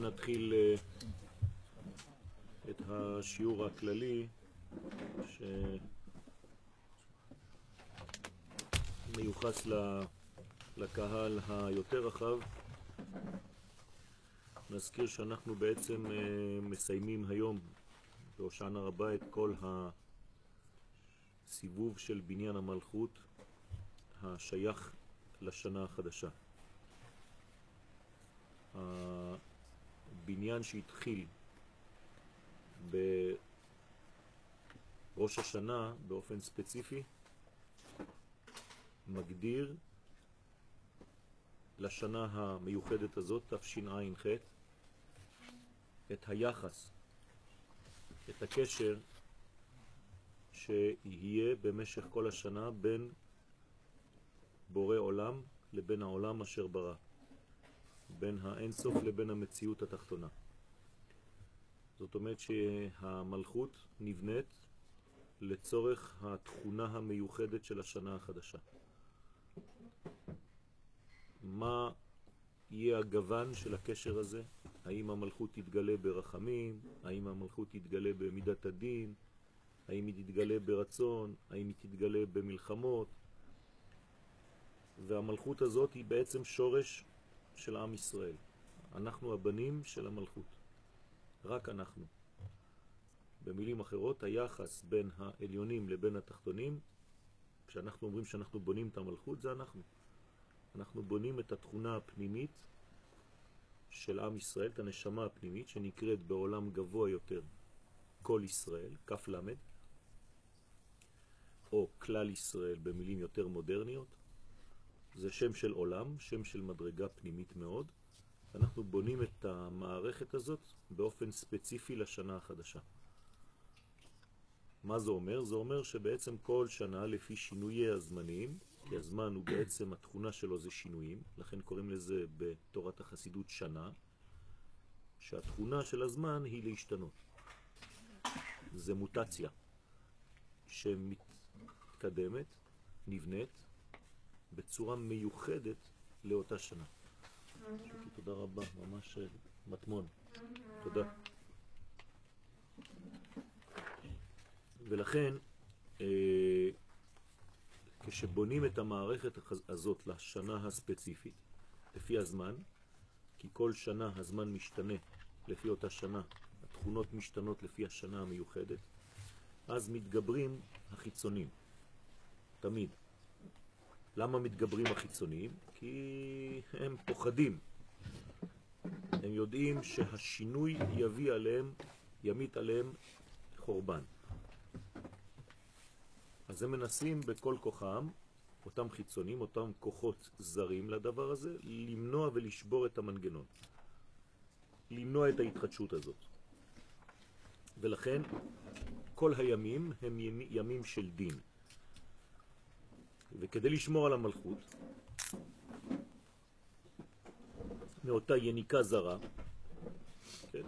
נתחיל את השיעור הכללי שמיוחס לקהל היותר רחב. נזכיר שאנחנו בעצם מסיימים היום בהושענא רבה את כל הסיבוב של בניין המלכות השייך לשנה החדשה. הבניין שהתחיל בראש השנה באופן ספציפי מגדיר לשנה המיוחדת הזאת, תשע"ח, את היחס, את הקשר שיהיה במשך כל השנה בין בורא עולם לבין העולם אשר ברא, בין האינסוף לבין המציאות התחתונה. זאת אומרת שהמלכות נבנית לצורך התכונה המיוחדת של השנה החדשה. מה יהיה הגוון של הקשר הזה? האם המלכות תתגלה ברחמים? האם המלכות תתגלה במידת הדין? האם היא תתגלה ברצון? האם היא תתגלה במלחמות? והמלכות הזאת היא בעצם שורש של עם ישראל. אנחנו הבנים של המלכות. רק אנחנו. במילים אחרות, היחס בין העליונים לבין התחתונים, כשאנחנו אומרים שאנחנו בונים את המלכות, זה אנחנו. אנחנו בונים את התכונה הפנימית של עם ישראל, את הנשמה הפנימית, שנקראת בעולם גבוה יותר כל ישראל, כף למד, או כלל ישראל במילים יותר מודרניות. זה שם של עולם, שם של מדרגה פנימית מאוד. אנחנו בונים את המערכת הזאת באופן ספציפי לשנה החדשה. מה זה אומר? זה אומר שבעצם כל שנה לפי שינויי הזמנים, כי הזמן הוא בעצם התכונה שלו זה שינויים, לכן קוראים לזה בתורת החסידות שנה, שהתכונה של הזמן היא להשתנות. זה מוטציה שמתקדמת, נבנית, בצורה מיוחדת לאותה שנה. שוקי, תודה רבה, ממש מתמון. תודה. ולכן, כשבונים את המערכת הזאת לשנה הספציפית, לפי הזמן, כי כל שנה הזמן משתנה לפי אותה שנה, התכונות משתנות לפי השנה המיוחדת, אז מתגברים החיצונים, תמיד. למה מתגברים החיצוניים? כי הם פוחדים. הם יודעים שהשינוי יביא עליהם, ימיט עליהם חורבן. אז הם מנסים בכל כוחם, אותם חיצונים, אותם כוחות זרים לדבר הזה, למנוע ולשבור את המנגנון. למנוע את ההתחדשות הזאת. ולכן כל הימים הם ימים של דין. וכדי לשמור על המלכות מאותה יניקה זרה, כן?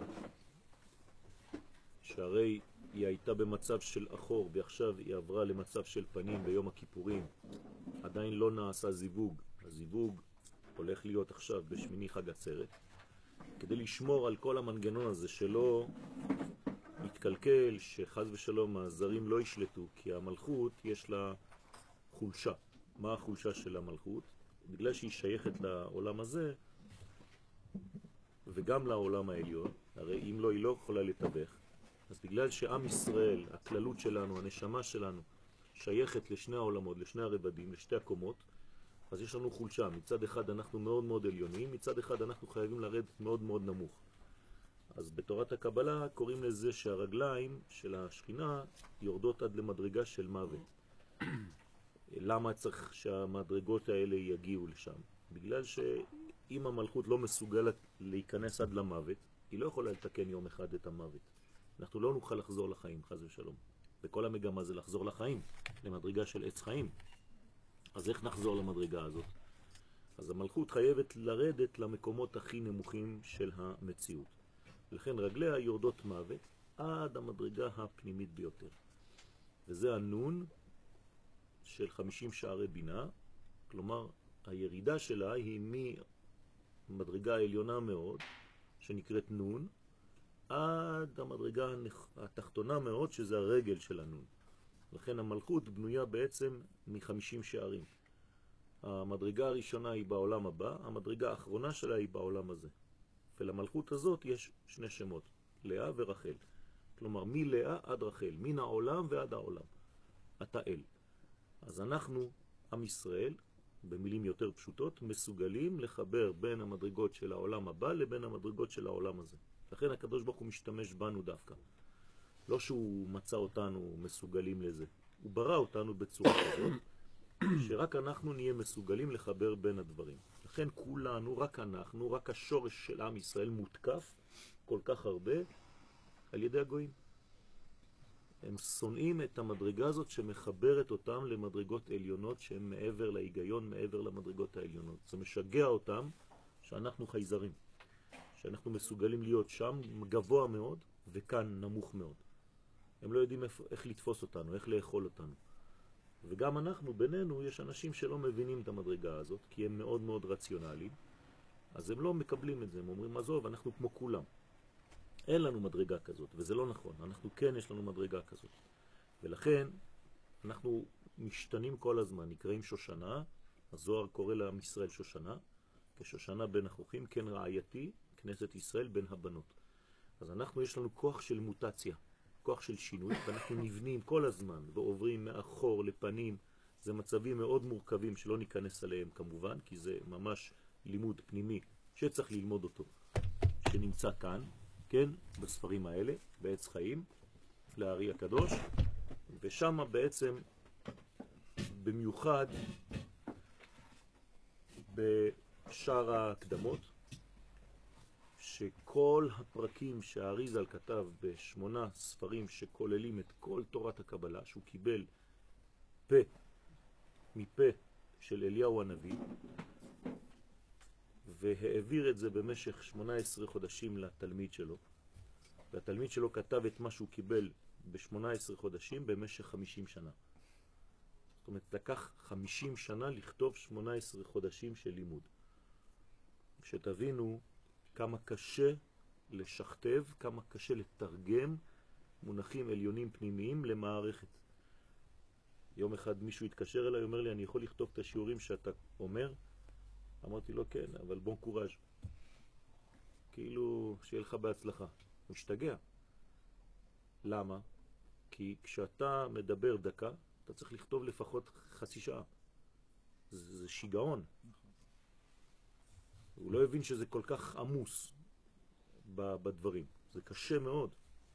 שהרי היא הייתה במצב של אחור ועכשיו היא עברה למצב של פנים ביום הכיפורים, עדיין לא נעשה זיווג, הזיווג הולך להיות עכשיו בשמיני חג עצרת, כדי לשמור על כל המנגנון הזה שלא יתקלקל, שחז ושלום הזרים לא ישלטו, כי המלכות יש לה חולשה. מה החולשה של המלכות? בגלל שהיא שייכת לעולם הזה וגם לעולם העליון, הרי אם לא, היא לא יכולה לתווך. אז בגלל שעם ישראל, הכללות שלנו, הנשמה שלנו, שייכת לשני העולמות, לשני הרבדים, לשתי הקומות, אז יש לנו חולשה. מצד אחד אנחנו מאוד מאוד עליונים, מצד אחד אנחנו חייבים לרדת מאוד מאוד נמוך. אז בתורת הקבלה קוראים לזה שהרגליים של השכינה יורדות עד למדרגה של מוות. למה צריך שהמדרגות האלה יגיעו לשם? בגלל שאם המלכות לא מסוגלת להיכנס עד למוות, היא לא יכולה לתקן יום אחד את המוות. אנחנו לא נוכל לחזור לחיים, חס ושלום. וכל המגמה זה לחזור לחיים, למדרגה של עץ חיים. אז איך נחזור למדרגה הזאת? אז המלכות חייבת לרדת למקומות הכי נמוכים של המציאות. לכן רגליה יורדות מוות עד המדרגה הפנימית ביותר. וזה הנון של 50 שערי בינה, כלומר הירידה שלה היא ממדרגה העליונה מאוד, שנקראת נון, עד המדרגה התחתונה מאוד, שזה הרגל של הנון. לכן המלכות בנויה בעצם מ50 שערים. המדרגה הראשונה היא בעולם הבא, המדרגה האחרונה שלה היא בעולם הזה. ולמלכות הזאת יש שני שמות, לאה ורחל. כלומר, מלאה עד רחל, מן העולם ועד העולם. אתה אל. אז אנחנו, עם ישראל, במילים יותר פשוטות, מסוגלים לחבר בין המדרגות של העולם הבא לבין המדרגות של העולם הזה. לכן הקדוש ברוך הוא משתמש בנו דווקא. לא שהוא מצא אותנו מסוגלים לזה. הוא ברא אותנו בצורה כזאת, שרק אנחנו נהיה מסוגלים לחבר בין הדברים. לכן כולנו, רק אנחנו, רק השורש של עם ישראל מותקף כל כך הרבה על ידי הגויים. הם שונאים את המדרגה הזאת שמחברת אותם למדרגות עליונות שהן מעבר להיגיון, מעבר למדרגות העליונות. זה משגע אותם שאנחנו חייזרים, שאנחנו מסוגלים להיות שם גבוה מאוד וכאן נמוך מאוד. הם לא יודעים איך לתפוס אותנו, איך לאכול אותנו. וגם אנחנו, בינינו, יש אנשים שלא מבינים את המדרגה הזאת, כי הם מאוד מאוד רציונליים, אז הם לא מקבלים את זה, הם אומרים, עזוב, אנחנו כמו כולם. אין לנו מדרגה כזאת, וזה לא נכון, אנחנו כן יש לנו מדרגה כזאת. ולכן אנחנו משתנים כל הזמן, נקראים שושנה, הזוהר קורא לעם ישראל שושנה, כשושנה בין החוכים, כן רעייתי, כנסת ישראל בין הבנות. אז אנחנו יש לנו כוח של מוטציה, כוח של שינוי, ואנחנו נבנים כל הזמן ועוברים מאחור לפנים. זה מצבים מאוד מורכבים שלא ניכנס עליהם כמובן, כי זה ממש לימוד פנימי שצריך ללמוד אותו, שנמצא כאן, כן, בספרים האלה, בעץ חיים, לארי הקדוש, ושם בעצם במיוחד בשאר ההקדמות, שכל הפרקים שהאריזל כתב ב8 ספרים שכוללים את כל תורת הקבלה, שהוא קיבל מפה של אליהו הנביא, והעביר את זה במשך 18 חודשים לתלמיד שלו, והתלמיד שלו כתב את מה שהוא קיבל ב18 חודשים במשך 50 שנה. זאת אומרת, לקח 50 שנה לכתוב 18 חודשים של לימוד. שתבינו כמה קשה לשכתב, כמה קשה לתרגם מונחים עליונים פנימיים למערכת. יום אחד מישהו התקשר אליי, אומר לי, אני יכול לכתוב את השיעורים שאתה אומר? אמרתי לו, כן, אבל בון קוראז'. כאילו, שיהיה לך בהצלחה. הוא משתגע. למה? כי כשאתה מדבר דקה, אתה צריך לכתוב לפחות חצי שעה. זה שיגעון. הוא לא הבין שזה כל כך עמוס בדברים. זה קשה מאוד.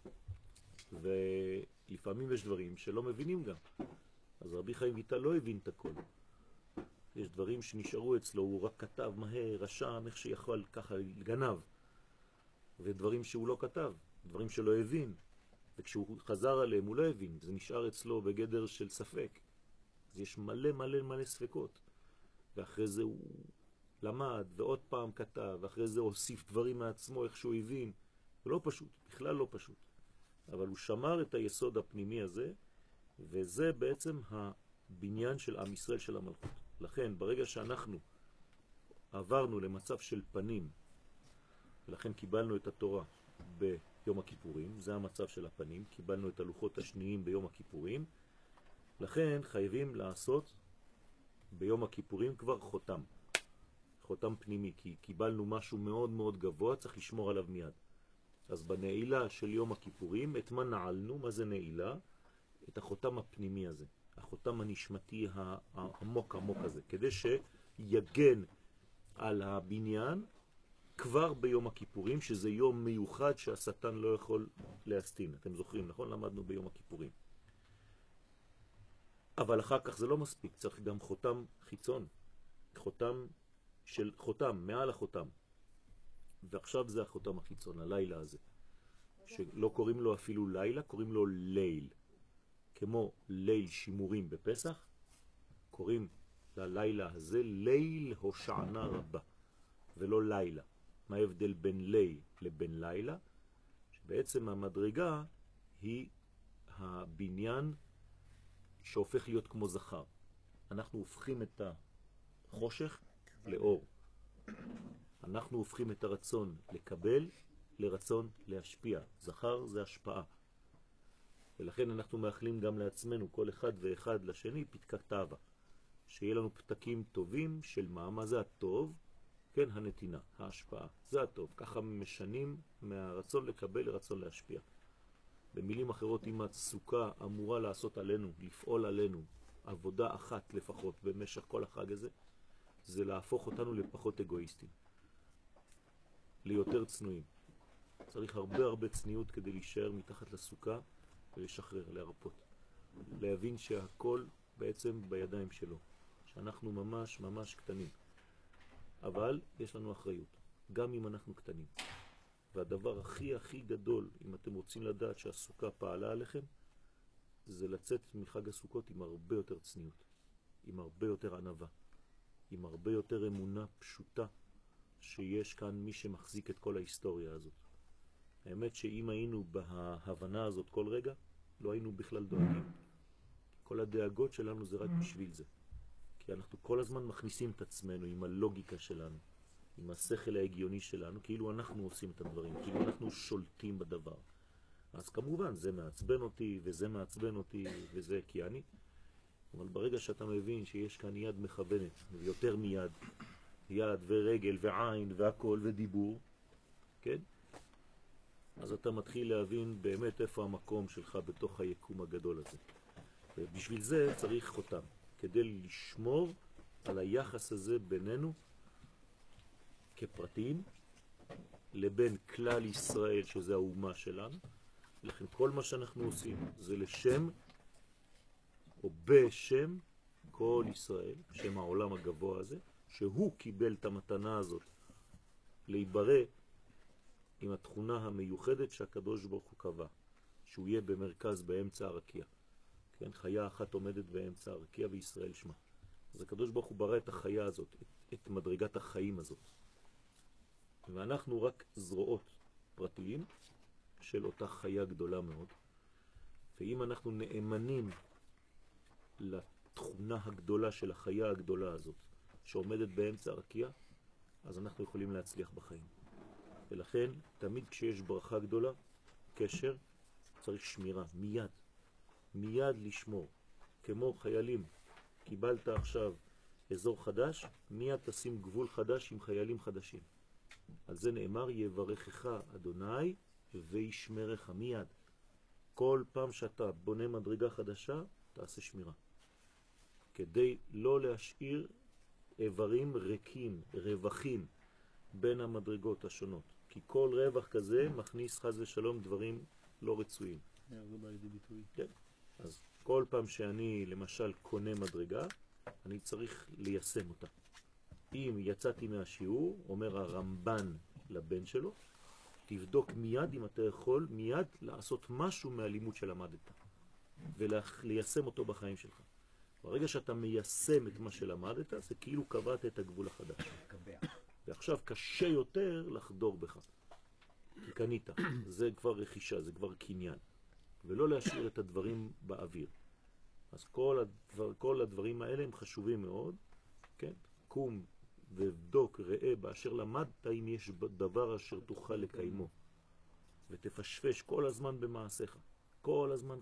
ולפעמים יש דברים שלא מבינים גם. אז רבי חיים ויטל לא הבין את הכל. יש דברים שנשארו אצלו, הוא רק כתב מהר, רשם, איך שיכול ככה גנב. ודברים שהוא לא כתב, דברים שלא הבין. וכשהוא חזר עליהם הוא לא הבין, זה נשאר אצלו בגדר של ספק. אז יש מלא מלא מלא ספקות. ואחרי זה הוא למד ועוד פעם כתב, ואחרי זה הוסיף דברים מעצמו איך שהוא הבין. זה לא פשוט, בכלל לא פשוט. אבל הוא שמר את היסוד הפנימי הזה, וזה בעצם הבניין של עם ישראל של המלכות. לכן ברגע שאנחנו עברנו למצב של פנים, ולכן קיבלנו את התורה ביום הכיפורים, זה המצב של הפנים, קיבלנו את הלוחות השניים ביום הכיפורים, לכן חייבים לעשות ביום הכיפורים כבר חותם, חותם פנימי, כי קיבלנו משהו מאוד מאוד גבוה, צריך לשמור עליו מיד. אז בנעילה של יום הכיפורים, את מה נעלנו? מה זה נעילה? את החותם הפנימי הזה, החותם הנשמתי העמוק עמוק הזה, כדי שיגן על הבניין כבר ביום הכיפורים, שזה יום מיוחד שהשטן לא יכול להסתין. אתם זוכרים, נכון? למדנו ביום הכיפורים. אבל אחר כך זה לא מספיק, צריך גם חותם חיצון, חותם של חותם, מעל החותם. ועכשיו זה החותם החיצון, הלילה הזה, שלא קוראים לו אפילו לילה, קוראים לו ליל. כמו ליל שימורים בפסח, קוראים ללילה הזה ליל הושענה רבה, ולא לילה. מה ההבדל בין ליל לבין לילה? שבעצם המדרגה היא הבניין שהופך להיות כמו זכר. אנחנו הופכים את החושך לאור. אנחנו הופכים את הרצון לקבל לרצון להשפיע. זכר זה השפעה. ולכן אנחנו מאחלים גם לעצמנו, כל אחד ואחד לשני, פתקת אהבה. שיהיה לנו פתקים טובים של מה זה הטוב? כן, הנתינה, ההשפעה. זה הטוב. ככה משנים מהרצון לקבל לרצון להשפיע. במילים אחרות, אם הסוכה אמורה לעשות עלינו, לפעול עלינו, עבודה אחת לפחות במשך כל החג הזה, זה להפוך אותנו לפחות אגואיסטים. ליותר צנועים. צריך הרבה צניעות כדי להישאר מתחת לסוכה ולשחרר, להרפות. להבין שהכל בעצם בידיים שלו. שאנחנו ממש קטנים. אבל יש לנו אחריות, גם אם אנחנו קטנים. והדבר הכי גדול, אם אתם רוצים לדעת שהסוכה פעלה עליכם, זה לצאת מחג הסוכות עם הרבה יותר צניעות, עם הרבה יותר ענווה, עם הרבה יותר אמונה פשוטה שיש כאן מי שמחזיק את כל ההיסטוריה הזאת. האמת שאם היינו בהבנה הזאת כל רגע, לא היינו בכלל דואגים. כל הדאגות שלנו זה רק בשביל זה. כי אנחנו כל הזמן מכניסים את עצמנו עם הלוגיקה שלנו, עם השכל ההגיוני שלנו, כאילו אנחנו עושים את הדברים, כאילו אנחנו שולטים בדבר. אז כמובן זה מעצבן אותי וזה מעצבן אותי וזה כי אני. אבל ברגע שאתה מבין שיש כאן יד מכוונת, ויותר מיד, יד ורגל ועין והכל ודיבור, כן? אז אתה מתחיל להבין באמת איפה המקום שלך בתוך היקום הגדול הזה. ובשביל זה צריך אותם, כדי לשמור על היחס הזה בינינו כפרטים, לבין כלל ישראל שזה האומה שלנו. לכן כל מה שאנחנו עושים זה לשם או בשם כל ישראל, שם העולם הגבוה הזה, שהוא קיבל את המתנה הזאת להיברא עם התכונה המיוחדת שהקדוש ברוך הוא קבע, שהוא יהיה במרכז באמצע הרקיע. כן, חיה אחת עומדת באמצע הרקיע וישראל שמה. אז הקדוש ברוך הוא ברא את החיה הזאת, את מדרגת החיים הזאת. ואנחנו רק זרועות פרטיים של אותה חיה גדולה מאוד. ואם אנחנו נאמנים לתכונה הגדולה של החיה הגדולה הזאת, שעומדת באמצע הרקיע, אז אנחנו יכולים להצליח בחיים. ולכן, תמיד כשיש ברכה גדולה, קשר, צריך שמירה, מיד לשמור. כמו חיילים, קיבלת עכשיו אזור חדש, מיד תשים גבול חדש עם חיילים חדשים. על זה נאמר, יברכך אדוני וישמרך מיד. כל פעם שאתה בונה מדרגה חדשה, תעשה שמירה. כדי לא להשאיר איברים ריקים, רווחים, בין המדרגות השונות. כי כל רווח כזה מכניס חס ושלום דברים לא רצויים. זה בא לידי ביטוי. כן. אז כל פעם שאני למשל קונה מדרגה, אני צריך ליישם אותה. אם יצאתי מהשיעור, אומר הרמב"ן לבן שלו, תבדוק מיד אם אתה יכול מיד לעשות משהו מהלימוד שלמדת וליישם אותו בחיים שלך. ברגע שאתה מיישם את מה שלמדת, זה כאילו קבעת את הגבול החדש. ועכשיו קשה יותר לחדור בך. כי קנית, זה כבר רכישה, זה כבר קניין. ולא להשאיר את הדברים באוויר. אז כל הדברים האלה הם חשובים מאוד, כן? קום ובדוק, ראה באשר למדת אם יש דבר אשר תוכל לקיימו. ותפשפש כל הזמן במעשיך. כל הזמן.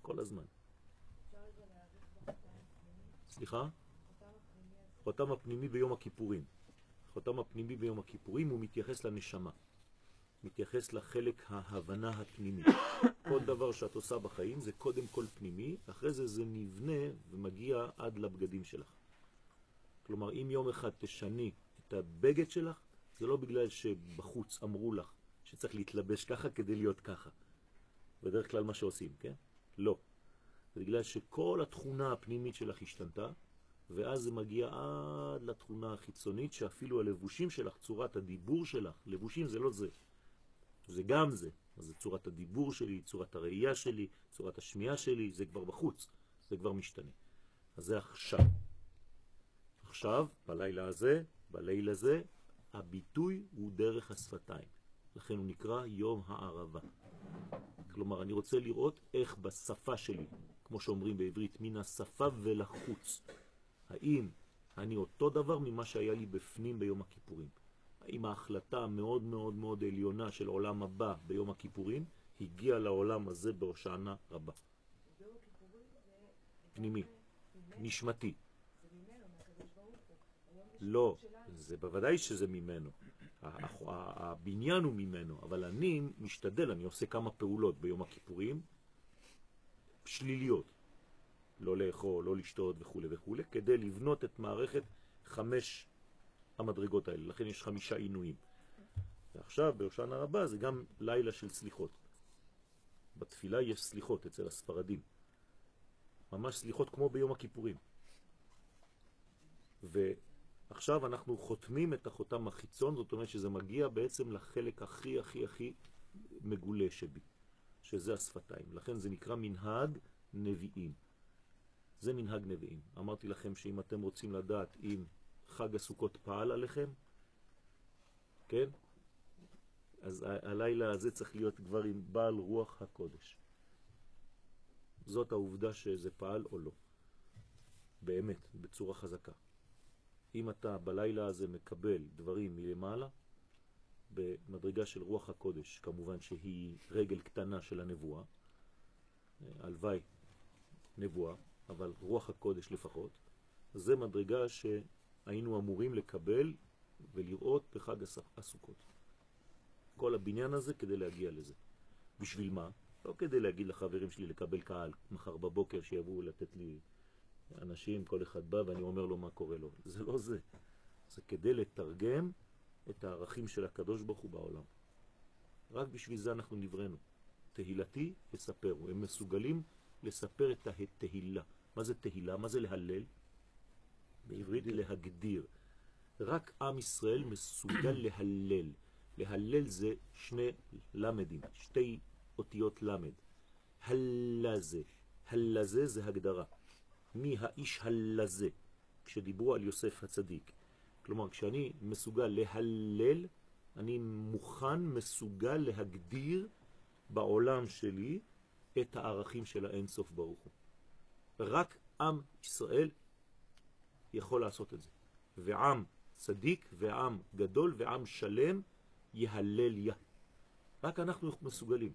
סליחה? חותם הפנימי ביום הכיפורים. חותם הפנימי ביום הכיפורים הוא מתייחס לנשמה. מתייחס לחלק ההבנה הפנימי. כל דבר שאת עושה בחיים זה קודם כל פנימי, אחרי זה נבנה ומגיע עד לבגדים שלך. כלומר, אם יום אחד תשני את הבגד שלך, זה לא בגלל שבחוץ אמרו לך שצריך להתלבש ככה כדי להיות ככה. בדרך כלל מה שעושים, כן? לא. זה בגלל שכל התכונה הפנימית שלך השתנתה, ואז זה מגיע עד לתכונה החיצונית, שאפילו הלבושים שלך, צורת הדיבור שלך, לבושים זה לא זה. זה גם זה. אז זה צורת הדיבור שלי, צורת הראייה שלי, צורת השמיעה שלי, זה כבר בחוץ. זה כבר משתנה. אז זה עכשיו. עכשיו, בלילה הזה, הביטוי הוא דרך השפתיים. לכן הוא נקרא יום הערבה. כלומר, אני רוצה לראות איך בשפה שלי, כמו שאומרים בעברית, מן השפה ולחוץ, האם אני אותו דבר ממה שהיה לי בפנים ביום הכיפורים? עם ההחלטה המאוד מאוד מאוד עליונה של עולם הבא ביום הכיפורים, הגיע לעולם הזה בהושענא רבה. פנימי, נשמתי. לא, זה בוודאי שזה ממנו. הבניין הוא ממנו, אבל אני משתדל, אני עושה כמה פעולות ביום הכיפורים, שליליות. לא לאכול, לא לשתות וכו' וכו', כדי לבנות את מערכת 5 המדרגות האלה. לכן יש 5 עינויים. ועכשיו, בהושענא רבה, זה גם לילה של סליחות. בתפילה יש סליחות אצל הספרדים. ממש סליחות כמו ביום הכיפורים. ועכשיו אנחנו חותמים את החותם החיצון, זאת אומרת שזה מגיע בעצם לחלק הכי הכי הכי מגולה שבי, שזה השפתיים. לכן זה נקרא מנהג נביאים. זה מנהג נביאים. אמרתי לכם שאם אתם רוצים לדעת אם חג הסוכות פעל עליכם, כן? אז הלילה הזה צריך להיות כבר עם בעל רוח הקודש. זאת העובדה שזה פעל או לא. באמת, בצורה חזקה. אם אתה בלילה הזה מקבל דברים מלמעלה, במדרגה של רוח הקודש, כמובן שהיא רגל קטנה של הנבואה, הלוואי נבואה, אבל רוח הקודש לפחות, זה מדרגה שהיינו אמורים לקבל ולראות בחג הסוכות. כל הבניין הזה כדי להגיע לזה. בשביל מה? לא כדי להגיד לחברים שלי לקבל קהל מחר בבוקר שיבואו לתת לי אנשים, כל אחד בא ואני אומר לו מה קורה לו. זה לא זה. זה כדי לתרגם את הערכים של הקדוש ברוך הוא בעולם. רק בשביל זה אנחנו נבראנו. תהילתי יספרו. הם מסוגלים לספר את התהילה. מה זה תהילה? מה זה להלל? בעברית להגדיר. רק עם ישראל מסוגל להלל. להלל זה 2 למדים, 2 אותיות למד. הלזה. הלזה זה הגדרה. מי האיש הלזה? כשדיברו על יוסף הצדיק. כלומר, כשאני מסוגל להלל, אני מוכן, מסוגל להגדיר בעולם שלי את הערכים של האין סוף ברוך הוא. רק עם ישראל יכול לעשות את זה. ועם צדיק ועם גדול ועם שלם יהלל יה. רק אנחנו מסוגלים.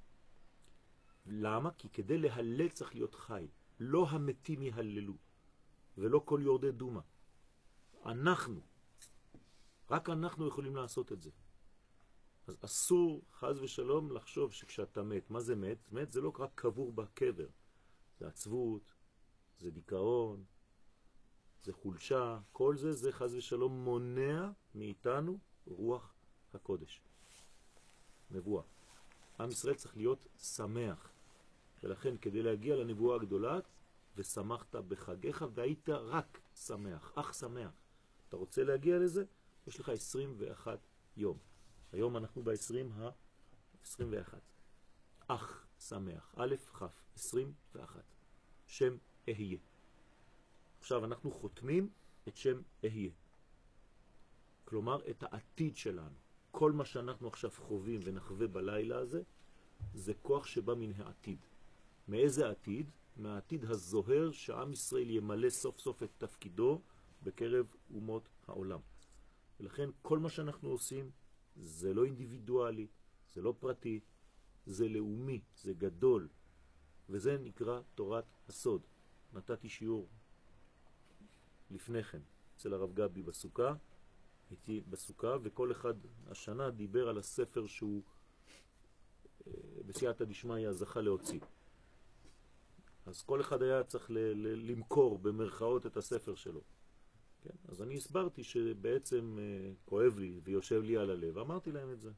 למה? כי כדי להלל צריך להיות חי. לא המתים יהללו, ולא כל יורדי דומה. אנחנו, רק אנחנו יכולים לעשות את זה. אז אסור, חז ושלום, לחשוב שכשאתה מת, מה זה מת? מת זה לא רק קבור בקבר. זה עצבות, זה דיכאון, זה חולשה, כל זה, זה חז ושלום מונע מאיתנו רוח הקודש. נבואה. עם ישראל צריך להיות שמח. ולכן כדי להגיע לנבואה הגדולה, ושמחת בחגיך והיית רק שמח, אך שמח. אתה רוצה להגיע לזה? יש לך 21 יום. היום אנחנו ב-21. אך שמח. א' כ' 21. שם אהיה. עכשיו אנחנו חותמים את שם אהיה. כלומר את העתיד שלנו. כל מה שאנחנו עכשיו חווים ונחווה בלילה הזה, זה כוח שבא מן העתיד. מאיזה עתיד? מהעתיד הזוהר שעם ישראל ימלא סוף סוף את תפקידו בקרב אומות העולם. ולכן כל מה שאנחנו עושים זה לא אינדיבידואלי, זה לא פרטי, זה לאומי, זה גדול, וזה נקרא תורת הסוד. נתתי שיעור לפני כן אצל הרב גבי בסוכה, הייתי בסוכה, וכל אחד השנה דיבר על הספר שהוא בסייעתא דשמיא זכה להוציא. אז כל אחד היה צריך למכור במרכאות את הספר שלו. כן? אז אני הסברתי שבעצם כואב לי ויושב לי על הלב, אמרתי להם את זה.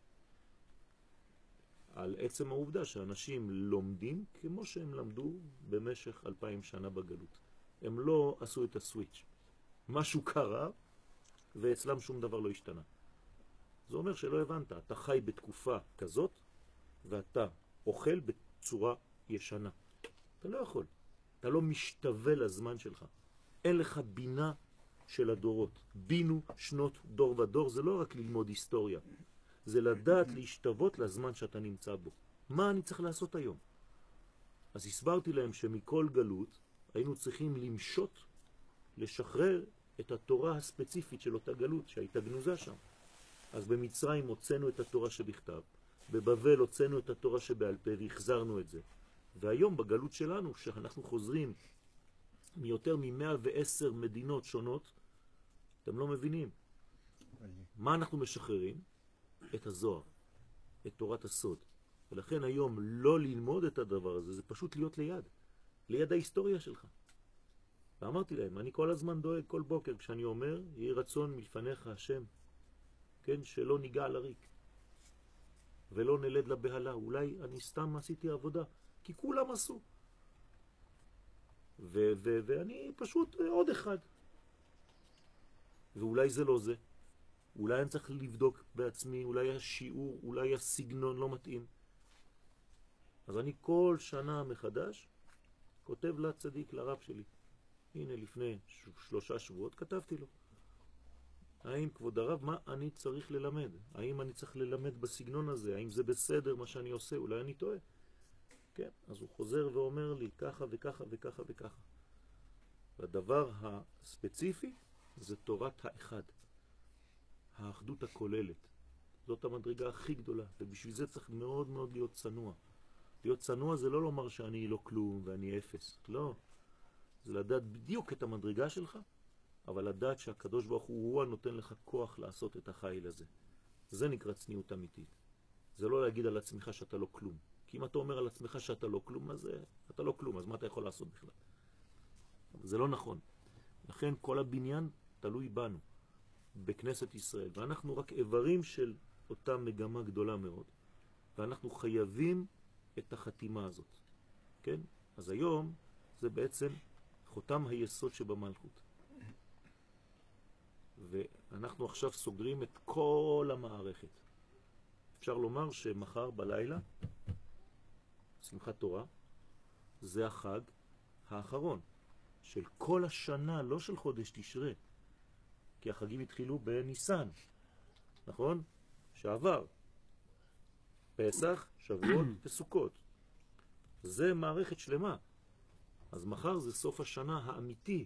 על עצם העובדה שאנשים לומדים כמו שהם למדו במשך 2000 שנה בגלות. הם לא עשו את הסוויץ'. משהו קרה ואצלם שום דבר לא השתנה. זה אומר שלא הבנת, אתה חי בתקופה כזאת ואתה אוכל בצורה ישנה. אתה לא יכול. אתה לא משתווה לזמן שלך. אין לך בינה של הדורות. בינו שנות דור ודור זה לא רק ללמוד היסטוריה. זה לדעת להשתוות לזמן שאתה נמצא בו. מה אני צריך לעשות היום? אז הסברתי להם שמכל גלות היינו צריכים למשות, לשחרר את התורה הספציפית של אותה גלות שהייתה גנוזה שם. אז במצרים הוצאנו את התורה שבכתב, בבבל הוצאנו את התורה שבעל פה והחזרנו את זה. והיום בגלות שלנו, שאנחנו חוזרים מיותר מ-110 מדינות שונות, אתם לא מבינים. מה אנחנו משחררים? את הזוהר, את תורת הסוד. ולכן היום לא ללמוד את הדבר הזה, זה פשוט להיות ליד ההיסטוריה שלך. ואמרתי להם, אני כל הזמן דואג כל בוקר כשאני אומר, יהי רצון מלפניך השם, כן, שלא ניגע לריק ולא נלד לבהלה. אולי אני סתם עשיתי עבודה, כי כולם עשו. ואני פשוט עוד אחד. ואולי זה לא זה. אולי אני צריך לבדוק בעצמי, אולי השיעור, אולי הסגנון לא מתאים. אז אני כל שנה מחדש כותב לצדיק, לרב שלי. הנה לפני 3 שבועות כתבתי לו. האם כבוד הרב, מה אני צריך ללמד? האם אני צריך ללמד בסגנון הזה? האם זה בסדר מה שאני עושה? אולי אני טועה. כן, אז הוא חוזר ואומר לי ככה וככה וככה וככה. והדבר הספציפי זה תורת האחד. האחדות הכוללת. זאת המדרגה הכי גדולה, ובשביל זה צריך מאוד מאוד להיות צנוע. להיות צנוע זה לא לומר שאני לא כלום ואני אפס. לא. זה לדעת בדיוק את המדרגה שלך, אבל לדעת שהקדוש ברוך הוא הנותן לך כוח לעשות את החיל הזה. זה נקרא צניעות אמיתית. זה לא להגיד על עצמך שאתה לא כלום. כי אם אתה אומר על עצמך שאתה לא כלום, אז אתה לא כלום, אז מה אתה יכול לעשות בכלל? זה לא נכון. לכן כל הבניין תלוי בנו, בכנסת ישראל, ואנחנו רק איברים של אותה מגמה גדולה מאוד, ואנחנו חייבים את החתימה הזאת. כן? אז היום זה בעצם חותם היסוד שבמלכות. ואנחנו עכשיו סוגרים את כל המערכת. אפשר לומר שמחר בלילה, שמחת תורה, זה החג האחרון של כל השנה, לא של חודש תשרה, כי החגים התחילו בניסן, נכון? שעבר. פסח, שבועות וסוכות. זה מערכת שלמה. אז מחר זה סוף השנה האמיתי.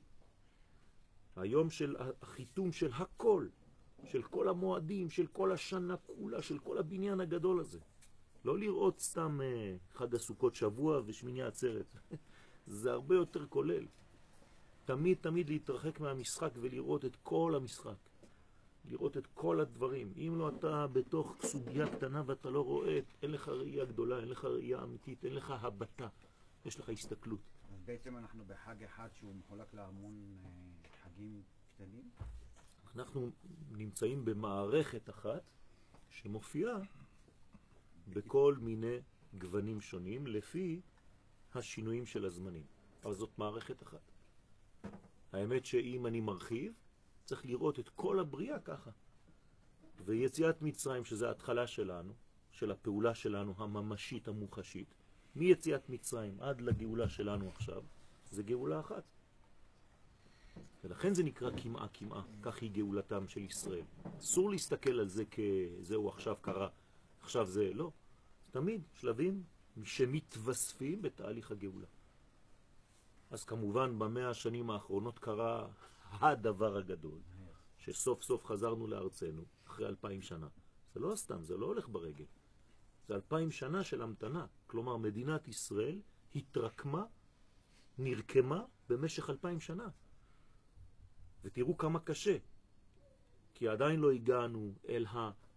היום של החיתום של הכל, של כל המועדים, של כל השנה כולה, של כל הבניין הגדול הזה. לא לראות סתם חג הסוכות שבוע ושמיני עצרת. זה הרבה יותר כולל. תמיד להתרחק מהמשחק ולראות את כל המשחק. לראות את כל הדברים. אם לא אתה בתוך סוגיה קטנה ואתה לא רואה, אין לך ראייה גדולה, אין לך ראייה אמיתית, אין לך הבטה, יש לך הסתכלות. אז בעצם אנחנו בחג אחד שהוא מחולק להמון חגים קטנים? אנחנו נמצאים במערכת אחת שמופיעה בכל מיני גוונים שונים לפי השינויים של הזמנים. אבל זאת מערכת אחת. האמת שאם אני מרחיב, צריך לראות את כל הבריאה ככה. ויציאת מצרים, שזה ההתחלה שלנו, של הפעולה שלנו הממשית המוחשית, מיציאת מצרים עד לגאולה שלנו עכשיו, זה גאולה אחת. ולכן זה נקרא כמעה כמעה, כך היא גאולתם של ישראל. אסור להסתכל על זה כזהו עכשיו קרה, עכשיו זה לא. תמיד שלבים שמתווספים בתהליך הגאולה. אז כמובן במאה השנים האחרונות קרה הדבר הגדול, שסוף סוף חזרנו לארצנו אחרי 2000 שנה. זה לא סתם, זה לא הולך ברגל. זה 2000 שנה של המתנה. כלומר, מדינת ישראל התרקמה, נרקמה במשך 2000 שנה. ותראו כמה קשה, כי עדיין לא הגענו אל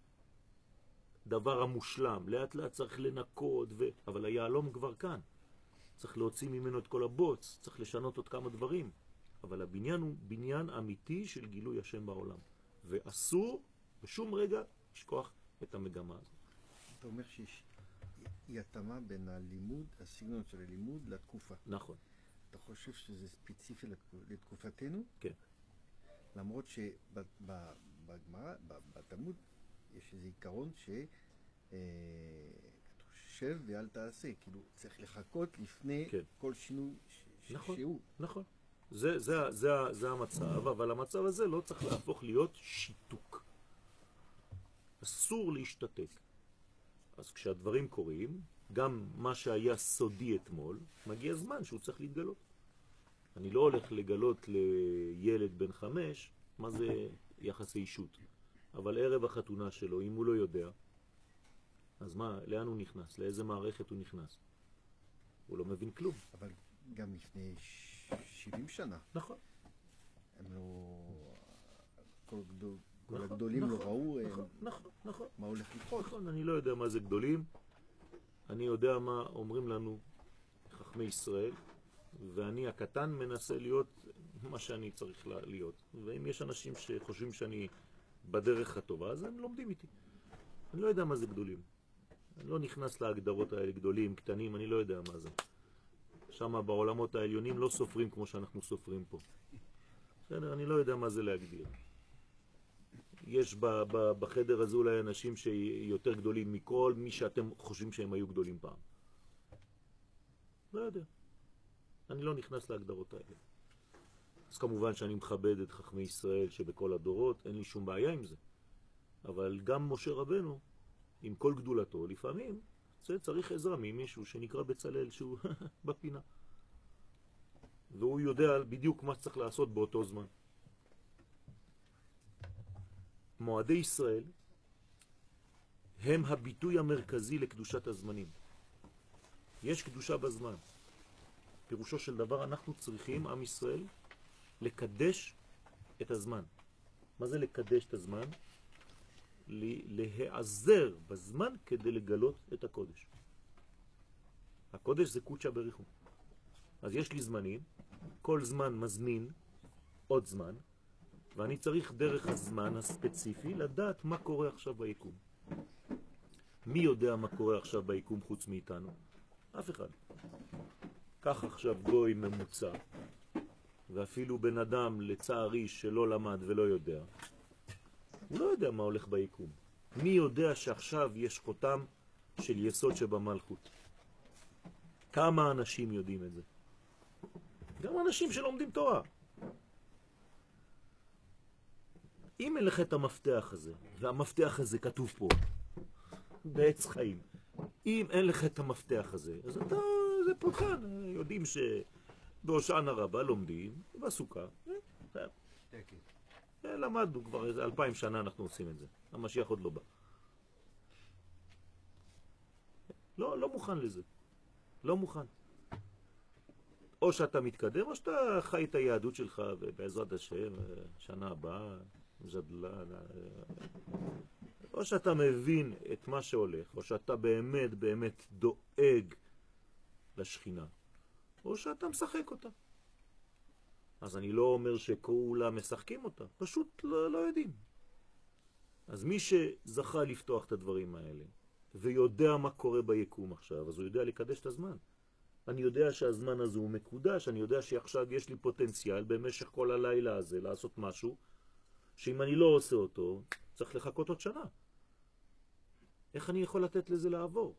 הדבר המושלם. לאט לאט צריך לנקות, אבל היעלום כבר כאן. צריך להוציא ממנו את כל הבוץ, צריך לשנות עוד כמה דברים. אבל הבניין הוא בניין אמיתי של גילוי השם בעולם. ואסור בשום רגע לשכוח את המגמה הזאת. אתה אומר שיש התאמה בין הלימוד, הסגנון של הלימוד לתקופה. נכון. אתה חושב שזה ספציפי לתקופתנו? כן. למרות שבגמרא, בתלמוד, יש איזה עיקרון שב ואל תעשה, כאילו צריך לחכות לפני כן. כל שינוי נכון, שהוא. נכון. זה המצב, אבל המצב הזה לא צריך להפוך להיות שיתוק. אסור להשתתק. אז כשהדברים קורים, גם מה שהיה סודי אתמול, מגיע זמן שהוא צריך להתגלות. אני לא הולך לגלות לילד בן 5 מה זה יחסי אישות. אבל ערב החתונה שלו, אם הוא לא יודע, אז מה, לאן הוא נכנס? לאיזה מערכת הוא נכנס? הוא לא מבין כלום. אבל גם לפני 70 שנה. נכון. הם לא... כל הגדולים לא ראו נכון. מה הולך לקרות. נכון, אני לא יודע מה זה גדולים. אני יודע מה אומרים לנו חכמי ישראל, ואני הקטן מנסה להיות מה שאני צריך להיות. ואם יש אנשים שחושבים שאני בדרך הטובה, אז הם לומדים איתי. אני לא יודע מה זה גדולים. אני לא נכנס להגדרות האלה, גדולים, קטנים, אני לא יודע מה זה. שם בעולמות העליונים לא סופרים כמו שאנחנו סופרים פה. בסדר, אני לא יודע מה זה להגדיר. יש בחדר הזה אולי אנשים שיותר גדולים מכל מי שאתם חושבים שהם היו גדולים פעם. לא יודע. אני לא נכנס להגדרות האלה. אז כמובן שאני מכבד את חכמי ישראל שבכל הדורות, אין לי שום בעיה עם זה. אבל גם משה רבנו, עם כל גדולתו, לפעמים צריך עזרה ממישהו שנקרא בצלאל שהוא בפינה. והוא יודע בדיוק מה צריך לעשות באותו זמן. מועדי ישראל הם הביטוי המרכזי לקדושת הזמנים. יש קדושה בזמן. פירושו של דבר אנחנו צריכים, עם ישראל, לקדש את הזמן. מה זה לקדש את הזמן? להיעזר בזמן כדי לגלות את הקודש. הקודש זה קודשה בריחו. אז יש לי זמנים, כל זמן מזמין עוד זמן, ואני צריך דרך הזמן הספציפי לדעת מה קורה עכשיו ביקום. מי יודע מה קורה עכשיו ביקום חוץ מאיתנו? אף אחד. כך עכשיו גוי ממוצע, ואפילו בן אדם לצערי שלא למד ולא יודע, הוא לא יודע מה הולך ביקום. מי יודע שעכשיו יש חותם של יסוד שבמלכות? כמה אנשים יודעים את זה? גם אנשים שלומדים תורה. אם אין לך את המפתח הזה, והמפתח הזה כתוב פה, בעץ חיים, אם אין לך את המפתח הזה, אז אתה, זה פולחן. יודעים שבהושענא רבה לומדים, בסוכה, למדנו כבר איזה 2000 שנה אנחנו עושים את זה. המשיח עוד לא בא. לא מוכן לזה. לא מוכן. או שאתה מתקדם, או שאתה חי את היהדות שלך, ובעזרת השם, שנה הבאה, או שאתה מבין את מה שהולך, או שאתה באמת דואג לשכינה, או שאתה משחק אותה. אז אני לא אומר שכולם משחקים אותה, פשוט לא יודעים. אז מי שזכה לפתוח את הדברים האלה, ויודע מה קורה ביקום עכשיו, אז הוא יודע לקדש את הזמן. אני יודע שהזמן הזה הוא מקודש, אני יודע שעכשיו יש לי פוטנציאל במשך כל הלילה הזה לעשות משהו, שאם אני לא עושה אותו, צריך לחכות עוד שנה. איך אני יכול לתת לזה לעבור?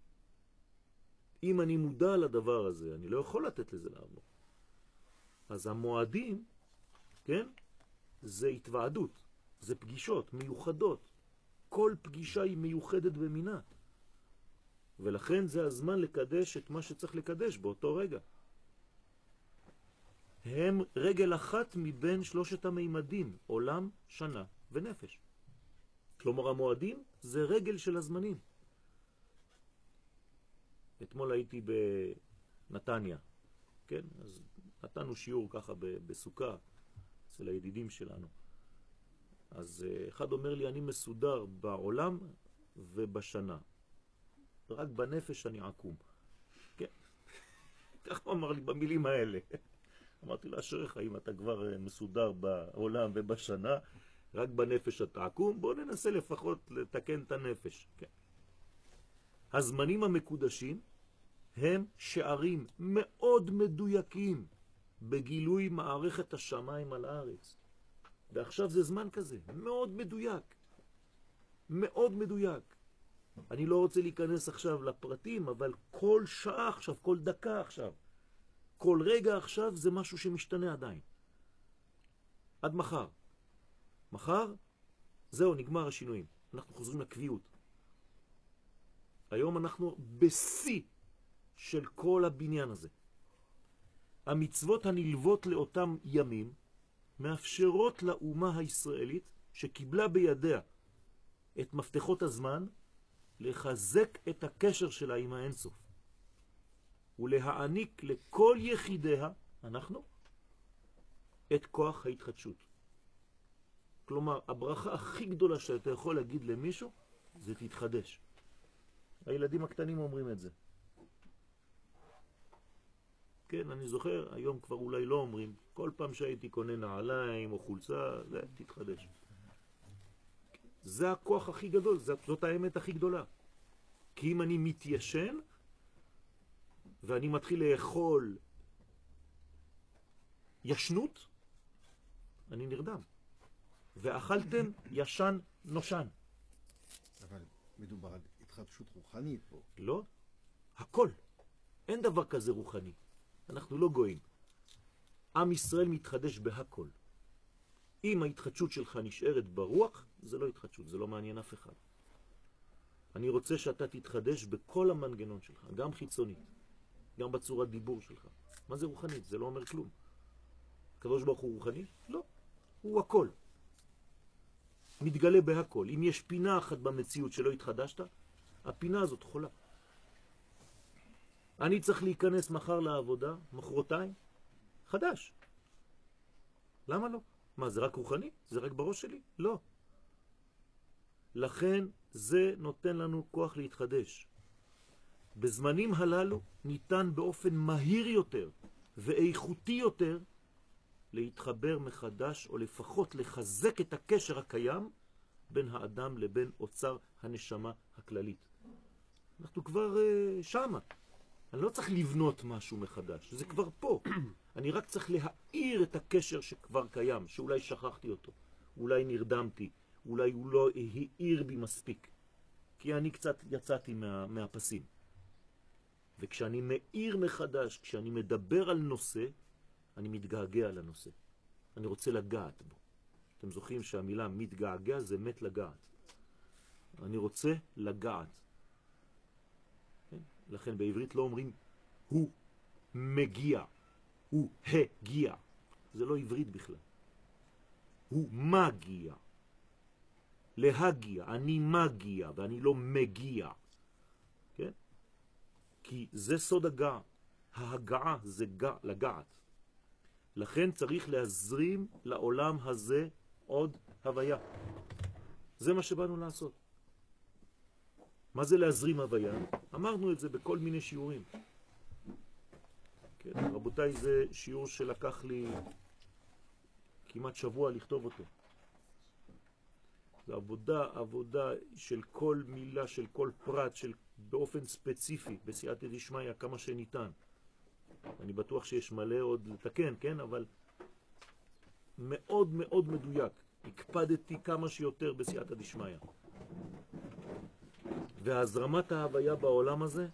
אם אני מודע לדבר הזה, אני לא יכול לתת לזה לעבור. אז המועדים, כן, זה התוועדות, זה פגישות מיוחדות. כל פגישה היא מיוחדת במינה. ולכן זה הזמן לקדש את מה שצריך לקדש באותו רגע. הם רגל אחת מבין שלושת המימדים, עולם, שנה ונפש. כלומר המועדים זה רגל של הזמנים. אתמול הייתי בנתניה, כן? אז נתנו שיעור ככה בסוכה אצל הידידים שלנו. אז אחד אומר לי, אני מסודר בעולם ובשנה. רק בנפש אני עקום. כן. כך הוא אמר לי במילים האלה. אמרתי לו, אשריך, אם אתה כבר מסודר בעולם ובשנה, רק בנפש אתה עקום, בוא ננסה לפחות לתקן את הנפש. כן. הזמנים המקודשים הם שערים מאוד מדויקים בגילוי מערכת השמיים על הארץ. ועכשיו זה זמן כזה, מאוד מדויק. מאוד מדויק. אני לא רוצה להיכנס עכשיו לפרטים, אבל כל שעה עכשיו, כל דקה עכשיו, כל רגע עכשיו זה משהו שמשתנה עדיין. עד מחר. מחר, זהו, נגמר השינויים. אנחנו חוזרים לקביעות. היום אנחנו בשיא של כל הבניין הזה. המצוות הנלוות לאותם ימים מאפשרות לאומה הישראלית שקיבלה בידיה את מפתחות הזמן לחזק את הקשר שלה עם האינסוף ולהעניק לכל יחידיה, אנחנו, את כוח ההתחדשות. כלומר, הברכה הכי גדולה שאתה יכול להגיד למישהו זה תתחדש. הילדים הקטנים אומרים את זה. כן, אני זוכר, היום כבר אולי לא אומרים, כל פעם שהייתי קונה נעליים או חולצה, זה תתחדש. זה הכוח הכי גדול, זאת האמת הכי גדולה. כי אם אני מתיישן ואני מתחיל לאכול ישנות, אני נרדם. ואכלתם ישן נושן. אבל מדובר על התחדשות רוחנית פה. לא, הכל. אין דבר כזה רוחני. אנחנו לא גויים. עם ישראל מתחדש בהכל. אם ההתחדשות שלך נשארת ברוח, זה לא התחדשות, זה לא מעניין אף אחד. אני רוצה שאתה תתחדש בכל המנגנון שלך, גם חיצונית, גם בצורת דיבור שלך. מה זה רוחנית? זה לא אומר כלום. הקדוש ברוך הוא רוחני? לא. הוא הכל. מתגלה בהכל. אם יש פינה אחת במציאות שלא התחדשת, הפינה הזאת חולה. אני צריך להיכנס מחר לעבודה, מחרתיים, חדש. למה לא? מה, זה רק רוחני? זה רק בראש שלי? לא. לכן זה נותן לנו כוח להתחדש. בזמנים הללו ניתן באופן מהיר יותר ואיכותי יותר להתחבר מחדש, או לפחות לחזק את הקשר הקיים בין האדם לבין אוצר הנשמה הכללית. אנחנו כבר שמה. אני לא צריך לבנות משהו מחדש, זה כבר פה. אני רק צריך להאיר את הקשר שכבר קיים, שאולי שכחתי אותו, אולי נרדמתי, אולי הוא לא העיר בי מספיק, כי אני קצת יצאתי מהפסים. וכשאני מאיר מחדש, כשאני מדבר על נושא, אני מתגעגע לנושא. אני רוצה לגעת בו. אתם זוכרים שהמילה מתגעגע זה מת לגעת. אני רוצה לגעת. כן? לכן בעברית לא אומרים הוא מגיע, הוא הגיע. זה לא עברית בכלל. הוא מגיע. להגיע, אני מגיע ואני לא מגיע. כן? כי זה סוד הגעה. ההגעה זה לגעת. לכן צריך להזרים לעולם הזה עוד הוויה. זה מה שבאנו לעשות. מה זה להזרים הוויה? אמרנו את זה בכל מיני שיעורים. כן, רבותיי, זה שיעור שלקח לי כמעט שבוע לכתוב אותו. זה עבודה של כל מילה, של כל פרט, של באופן ספציפי, בסייעתא דשמיא כמה שניתן. אני בטוח שיש מלא עוד לתקן, כן? אבל מאוד מאוד מדויק. הקפדתי כמה שיותר בסייעתא דשמיא. והזרמת ההוויה בעולם הזה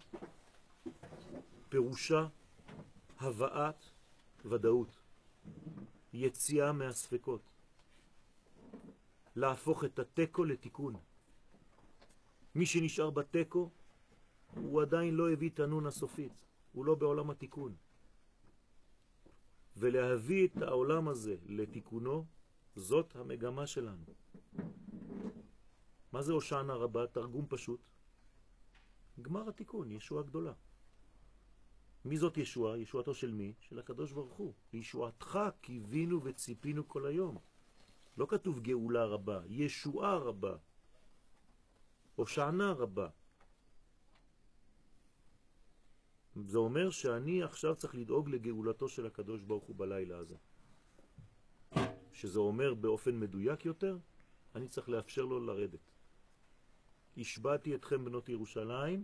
פירושה הבאת ודאות, יציאה מהספקות, להפוך את הטקו לתיקון. מי שנשאר בטקו הוא עדיין לא הביא את הנון הסופית, הוא לא בעולם התיקון. ולהביא את העולם הזה לתיקונו, זאת המגמה שלנו. מה זה הושענא רבה? תרגום פשוט. גמר התיקון, ישועה גדולה. מי זאת ישועה? ישועתו של מי? של הקדוש ברוך הוא. לישועתך קיווינו וציפינו כל היום. לא כתוב גאולה רבה, ישועה רבה. הושענא רבה. זה אומר שאני עכשיו צריך לדאוג לגאולתו של הקדוש ברוך הוא בלילה הזה. שזה אומר באופן מדויק יותר, אני צריך לאפשר לו לרדת. השבעתי אתכם בנות ירושלים,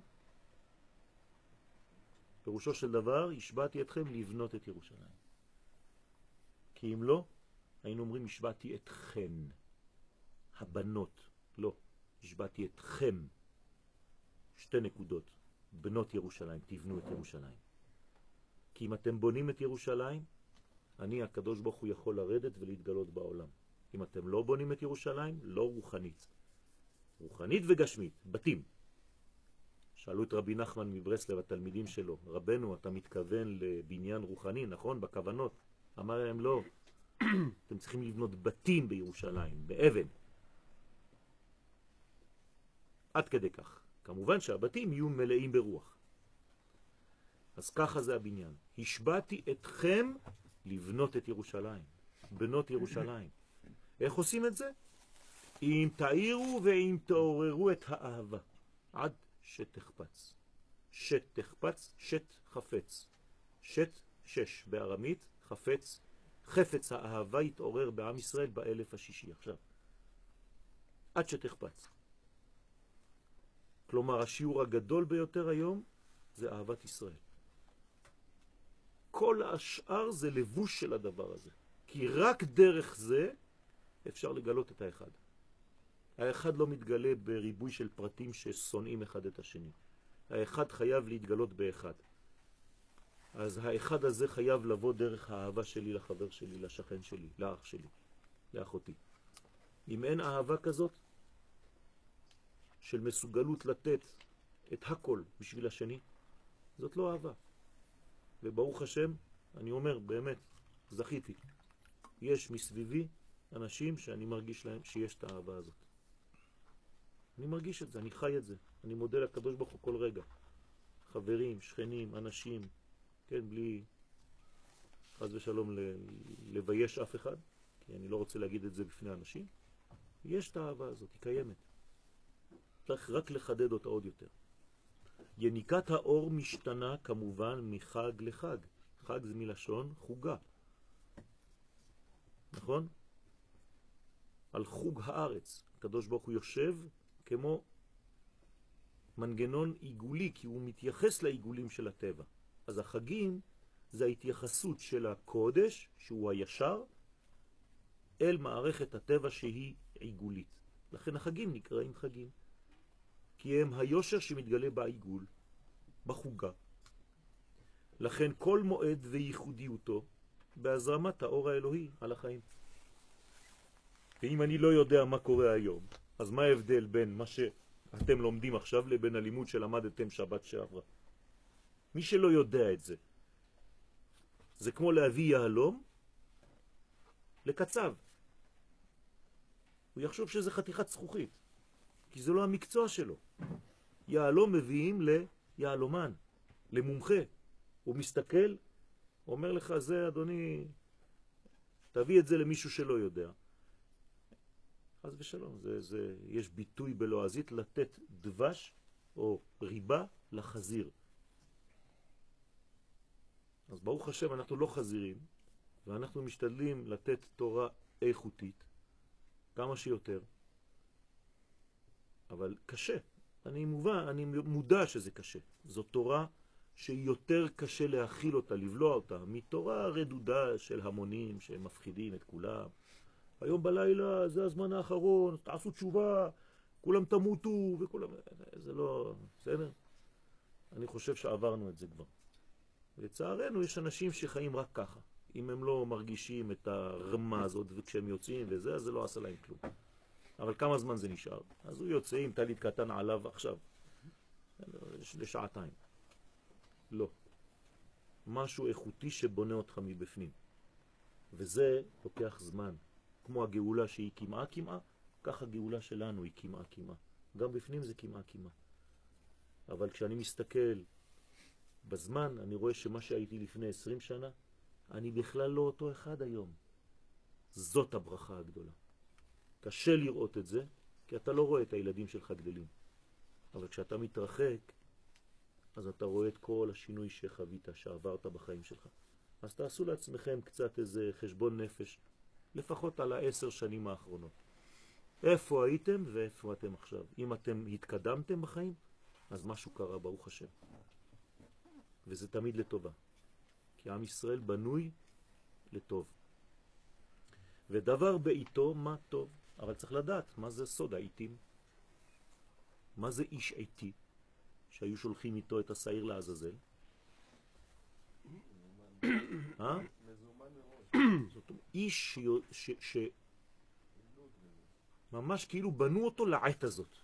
פירושו של דבר, השבעתי אתכם לבנות את ירושלים. כי אם לא, היינו אומרים, השבעתי אתכן, הבנות. לא, השבעתי אתכם. שתי נקודות. בנות ירושלים, תבנו את ירושלים. כי אם אתם בונים את ירושלים, אני, הקדוש ברוך הוא, יכול לרדת ולהתגלות בעולם. אם אתם לא בונים את ירושלים, לא רוחנית. רוחנית וגשמית, בתים. שאלו את רבי נחמן מברסלב, התלמידים שלו, רבנו, אתה מתכוון לבניין רוחני, נכון? בכוונות. אמר להם, לא. אתם צריכים לבנות בתים בירושלים, באבן. עד כדי כך. כמובן שהבתים יהיו מלאים ברוח. אז ככה זה הבניין. השבעתי אתכם לבנות את ירושלים. בנות ירושלים. איך עושים את זה? אם תאירו ואם תעוררו את האהבה. עד שתחפץ. שתחפץ, שת חפץ. שת שש בארמית, חפץ. חפץ האהבה יתעורר בעם ישראל באלף השישי. עכשיו. עד שתחפץ. כלומר, השיעור הגדול ביותר היום זה אהבת ישראל. כל השאר זה לבוש של הדבר הזה. כי רק דרך זה אפשר לגלות את האחד. האחד לא מתגלה בריבוי של פרטים ששונאים אחד את השני. האחד חייב להתגלות באחד. אז האחד הזה חייב לבוא דרך האהבה שלי לחבר שלי, לשכן שלי, לאח שלי, לאחותי. אם אין אהבה כזאת, של מסוגלות לתת את הכל בשביל השני, זאת לא אהבה. וברוך השם, אני אומר באמת, זכיתי. יש מסביבי אנשים שאני מרגיש להם שיש את האהבה הזאת. אני מרגיש את זה, אני חי את זה. אני מודה לקדוש ברוך הוא כל רגע. חברים, שכנים, אנשים, כן, בלי חס ושלום לבייש אף אחד, כי אני לא רוצה להגיד את זה בפני אנשים. יש את האהבה הזאת, היא קיימת. צריך רק לחדד אותה עוד יותר. יניקת האור משתנה כמובן מחג לחג. חג זה מלשון חוגה. נכון? על חוג הארץ. הקדוש ברוך הוא יושב כמו מנגנון עיגולי, כי הוא מתייחס לעיגולים של הטבע. אז החגים זה ההתייחסות של הקודש, שהוא הישר, אל מערכת הטבע שהיא עיגולית. לכן החגים נקראים חגים. כי הם היושר שמתגלה בעיגול, בחוגה. לכן כל מועד וייחודיותו בהזרמת האור האלוהי על החיים. ואם אני לא יודע מה קורה היום, אז מה ההבדל בין מה שאתם לומדים עכשיו לבין הלימוד שלמדתם שבת שעברה? מי שלא יודע את זה, זה כמו להביא יהלום לקצב. הוא יחשוב שזה חתיכת זכוכית, כי זה לא המקצוע שלו. יהלום מביאים ליהלומן, למומחה. הוא מסתכל, אומר לך, זה אדוני, תביא את זה למישהו שלא יודע. חס ושלום, יש ביטוי בלועזית לתת דבש או ריבה לחזיר. אז ברוך השם אנחנו לא חזירים, ואנחנו משתדלים לתת תורה איכותית, כמה שיותר. אבל קשה. אני מודע שזה קשה. זו תורה שיותר קשה להכיל אותה, לבלוע אותה, מתורה רדודה של המונים שהם מפחידים את כולם. היום בלילה זה הזמן האחרון, תעשו תשובה, כולם תמותו וכולם... זה לא... בסדר? אני חושב שעברנו את זה כבר. לצערנו יש אנשים שחיים רק ככה. אם הם לא מרגישים את הרמה הזאת וכשהם יוצאים וזה, אז זה לא עשה להם כלום. אבל כמה זמן זה נשאר? אז הוא יוצא עם טלית קטן עליו עכשיו. לשעתיים. לא. משהו איכותי שבונה אותך מבפנים. וזה לוקח זמן. כמו הגאולה שהיא כמעה, כך הגאולה שלנו היא כמעה. גם בפנים זה כמעה. אבל כשאני מסתכל בזמן, אני רואה שמה שהייתי לפני 20 שנה, אני בכלל לא אותו אחד היום. זאת הברכה הגדולה. קשה לראות את זה, כי אתה לא רואה את הילדים שלך גדלים. אבל כשאתה מתרחק, אז אתה רואה את כל השינוי שחווית, שעברת בחיים שלך. אז תעשו לעצמכם קצת איזה חשבון נפש, לפחות על 10 שנים האחרונות. איפה הייתם ואיפה אתם עכשיו? אם אתם התקדמתם בחיים, אז משהו קרה, ברוך השם. וזה תמיד לטובה. כי עם ישראל בנוי לטוב. ודבר בעיתו מה טוב. אבל צריך לדעת מה זה סוד העיתים. מה זה איש עיתי? שהיו שולחים איתו את השעיר לעזאזל. זאת אומרת, איש ממש כאילו בנו אותו לעת הזאת.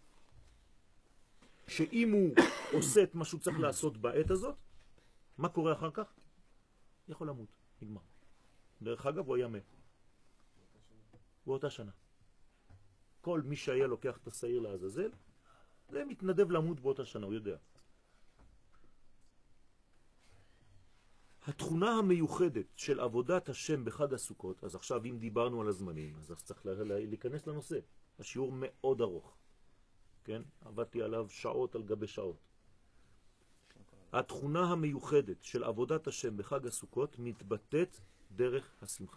שאם הוא עושה את מה שהוא צריך לעשות בעת הזאת, מה קורה אחר כך? יכול למות, נגמר. דרך אגב, הוא היה מת. באותה שנה. כל מי שהיה לוקח את השעיר לעזאזל, זה מתנדב למות באותה שנה, הוא יודע. התכונה המיוחדת של עבודת השם בחג הסוכות, אז עכשיו אם דיברנו על הזמנים, אז צריך להיכנס לנושא. השיעור מאוד ארוך, כן? עבדתי עליו שעות על גבי שעות. התכונה המיוחדת של עבודת השם בחג הסוכות מתבטאת דרך השמחה.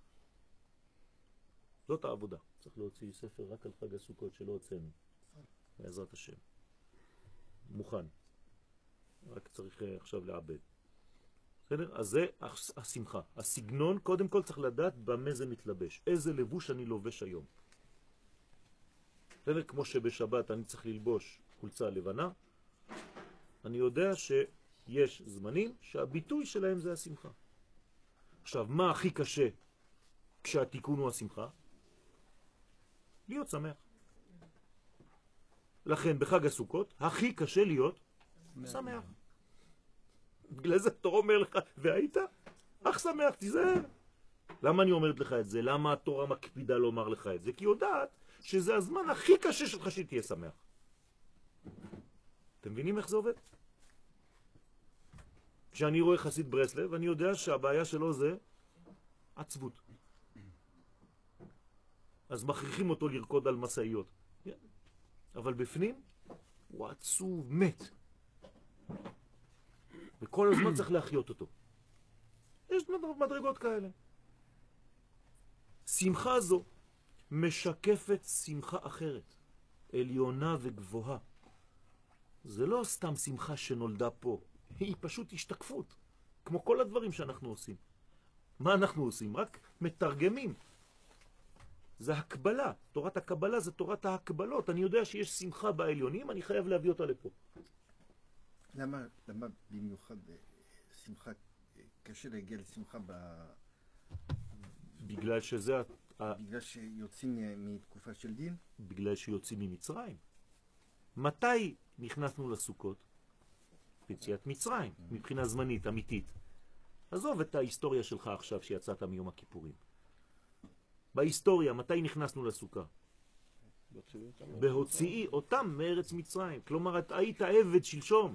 זאת העבודה. צריך להוציא ספר רק על חג הסוכות שלא הוצאנו. בעזרת השם. מוכן. רק צריך עכשיו לעבד. בסדר? אז זה השמחה. הסגנון, קודם כל צריך לדעת במה זה מתלבש. איזה לבוש אני לובש היום. בסדר? כמו שבשבת אני צריך ללבוש חולצה לבנה, אני יודע שיש זמנים שהביטוי שלהם זה השמחה. עכשיו, מה הכי קשה כשהתיקון הוא השמחה? להיות שמח. לכן בחג הסוכות הכי קשה להיות שמח. בגלל זה התורה אומר לך, והיית? אך שמח, תיזהר. למה אני אומרת לך את זה? למה התורה מקפידה לומר לך את זה? כי יודעת שזה הזמן הכי קשה שלך שתהיה שמח. אתם מבינים איך זה עובד? כשאני רואה חסיד ברסלב, אני יודע שהבעיה שלו זה עצבות. אז מכריחים אותו לרקוד על מסעיות. אבל בפנים הוא עצוב, מת. וכל הזמן צריך להחיות אותו. יש מדרגות כאלה. שמחה זו משקפת שמחה אחרת, עליונה וגבוהה. זה לא סתם שמחה שנולדה פה, היא פשוט השתקפות, כמו כל הדברים שאנחנו עושים. מה אנחנו עושים? רק מתרגמים. זה הקבלה. תורת הקבלה זה תורת ההקבלות. אני יודע שיש שמחה בעליונים, אני חייב להביא אותה לפה. למה במיוחד שמחה, קשה להגיע לשמחה בגלל שזה... בגלל שיוצאים מתקופה של דין? בגלל שיוצאים ממצרים. מתי נכנסנו לסוכות? ביציאת מצרים, מבחינה זמנית, אמיתית. עזוב את ההיסטוריה שלך עכשיו שיצאת מיום הכיפורים. בהיסטוריה, מתי נכנסנו לסוכה? בהוציאי אותם מארץ מצרים. כלומר, אתה היית עבד שלשום.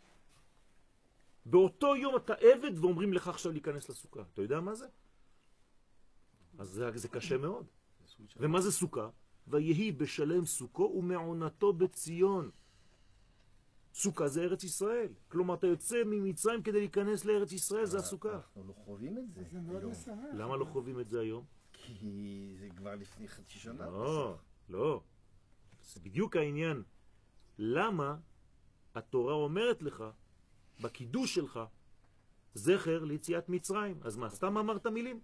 באותו יום אתה עבד ואומרים לך עכשיו להיכנס לסוכה. אתה יודע מה זה? אז זה קשה מאוד. ומה זה סוכה? ויהי בשלם סוכו ומעונתו בציון. סוכה זה ארץ ישראל. כלומר, אתה יוצא ממצרים כדי להיכנס לארץ ישראל, זה הסוכה. אנחנו לא חווים את זה. זה מאוד משמח. למה לא חווים את זה היום? כי זה כבר לפני חצי שנה. לא. זה בדיוק העניין. למה התורה אומרת לך, בקידוש שלך, זכר ליציאת מצרים? אז מה, סתם אמרת מילים?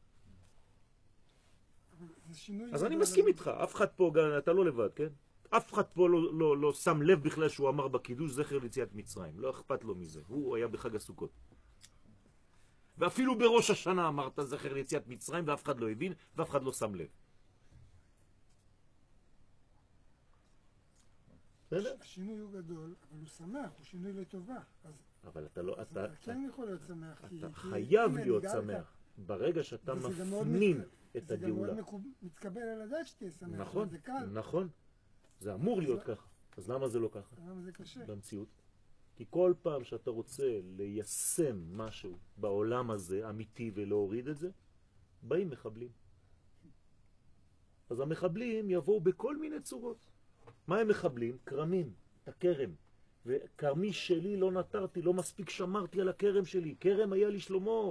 אז אני מסכים איתך, אף אחד פה, אתה לא לבד, כן? אף אחד פה לא שם לב בכלל שהוא אמר בקידוש זכר ליציאת מצרים. לא אכפת לו מזה, הוא היה בחג הסוכות. ואפילו בראש השנה אמרת זכר ליציאת מצרים, ואף אחד לא הבין, ואף אחד לא שם לב. השינוי הוא גדול, אבל הוא שמח, הוא שינוי לטובה. אבל אתה לא... אתה כן יכול להיות שמח. אתה חייב להיות שמח. ברגע שאתה מפנים את הגאולה. זה גם מאוד מתקבל על הדעת שתהיה שמח. נכון, זה קל. נכון. זה אמור להיות ככה. אז למה זה לא ככה? למה זה קשה? במציאות. כי כל פעם שאתה רוצה ליישם משהו בעולם הזה, אמיתי, ולהוריד את זה, באים מחבלים. אז המחבלים יבואו בכל מיני צורות. מה הם מחבלים? קרמים, את הקרם. וקרמי שלי לא נטרתי, לא מספיק שמרתי על הקרם שלי. קרם היה לי שלמה.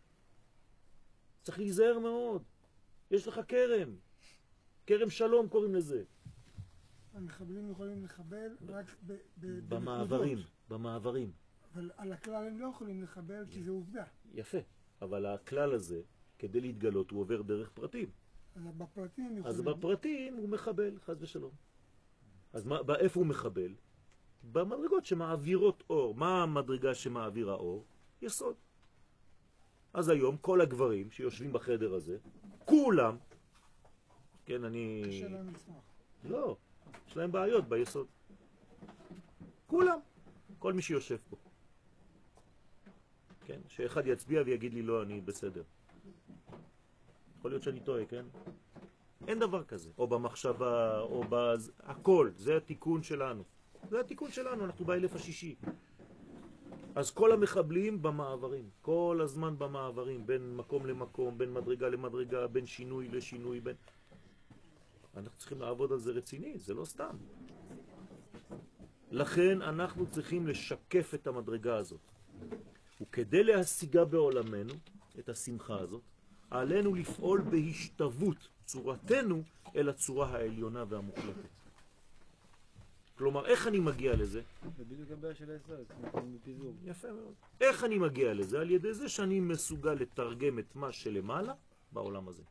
צריך להיזהר מאוד. יש לך קרם. קרם שלום קוראים לזה. המחבלים יכולים לחבל רק במעברים, במעברים. אבל על הכלל הם לא יכולים לחבל כי זה עובדה. יפה. אבל הכלל הזה, כדי להתגלות, הוא עובר דרך פרטים. אז בפרטים אז בפרטים הוא מחבל, חס ושלום. אז איפה הוא מחבל? במדרגות שמעבירות אור. מה המדרגה שמעבירה אור? יסוד. אז היום כל הגברים שיושבים בחדר הזה, כולם, כן, אני... קשה להם לשמוח. לא, יש להם בעיות ביסוד. כולם, כל מי שיושב פה. כן, שאחד יצביע ויגיד לי לא, אני בסדר. יכול להיות שאני טועה, כן? אין דבר כזה. או במחשבה, או הכל. זה התיקון שלנו. זה התיקון שלנו, אנחנו באלף השישי. אז כל המחבלים במעברים, כל הזמן במעברים, בין מקום למקום, בין מדרגה למדרגה, בין שינוי לשינוי, בין... אנחנו צריכים לעבוד על זה רציני, זה לא סתם. לכן אנחנו צריכים לשקף את המדרגה הזאת. וכדי להשיגה בעולמנו, את השמחה הזאת, עלינו לפעול בהשתוות צורתנו אל הצורה העליונה והמוחלטת. כלומר, איך אני מגיע לזה? זה בדיוק הבעיה של הישראל, אנחנו בפיזור. יפה מאוד. איך אני מגיע לזה? על ידי זה שאני מסוגל לתרגם את מה שלמעלה בעולם הזה.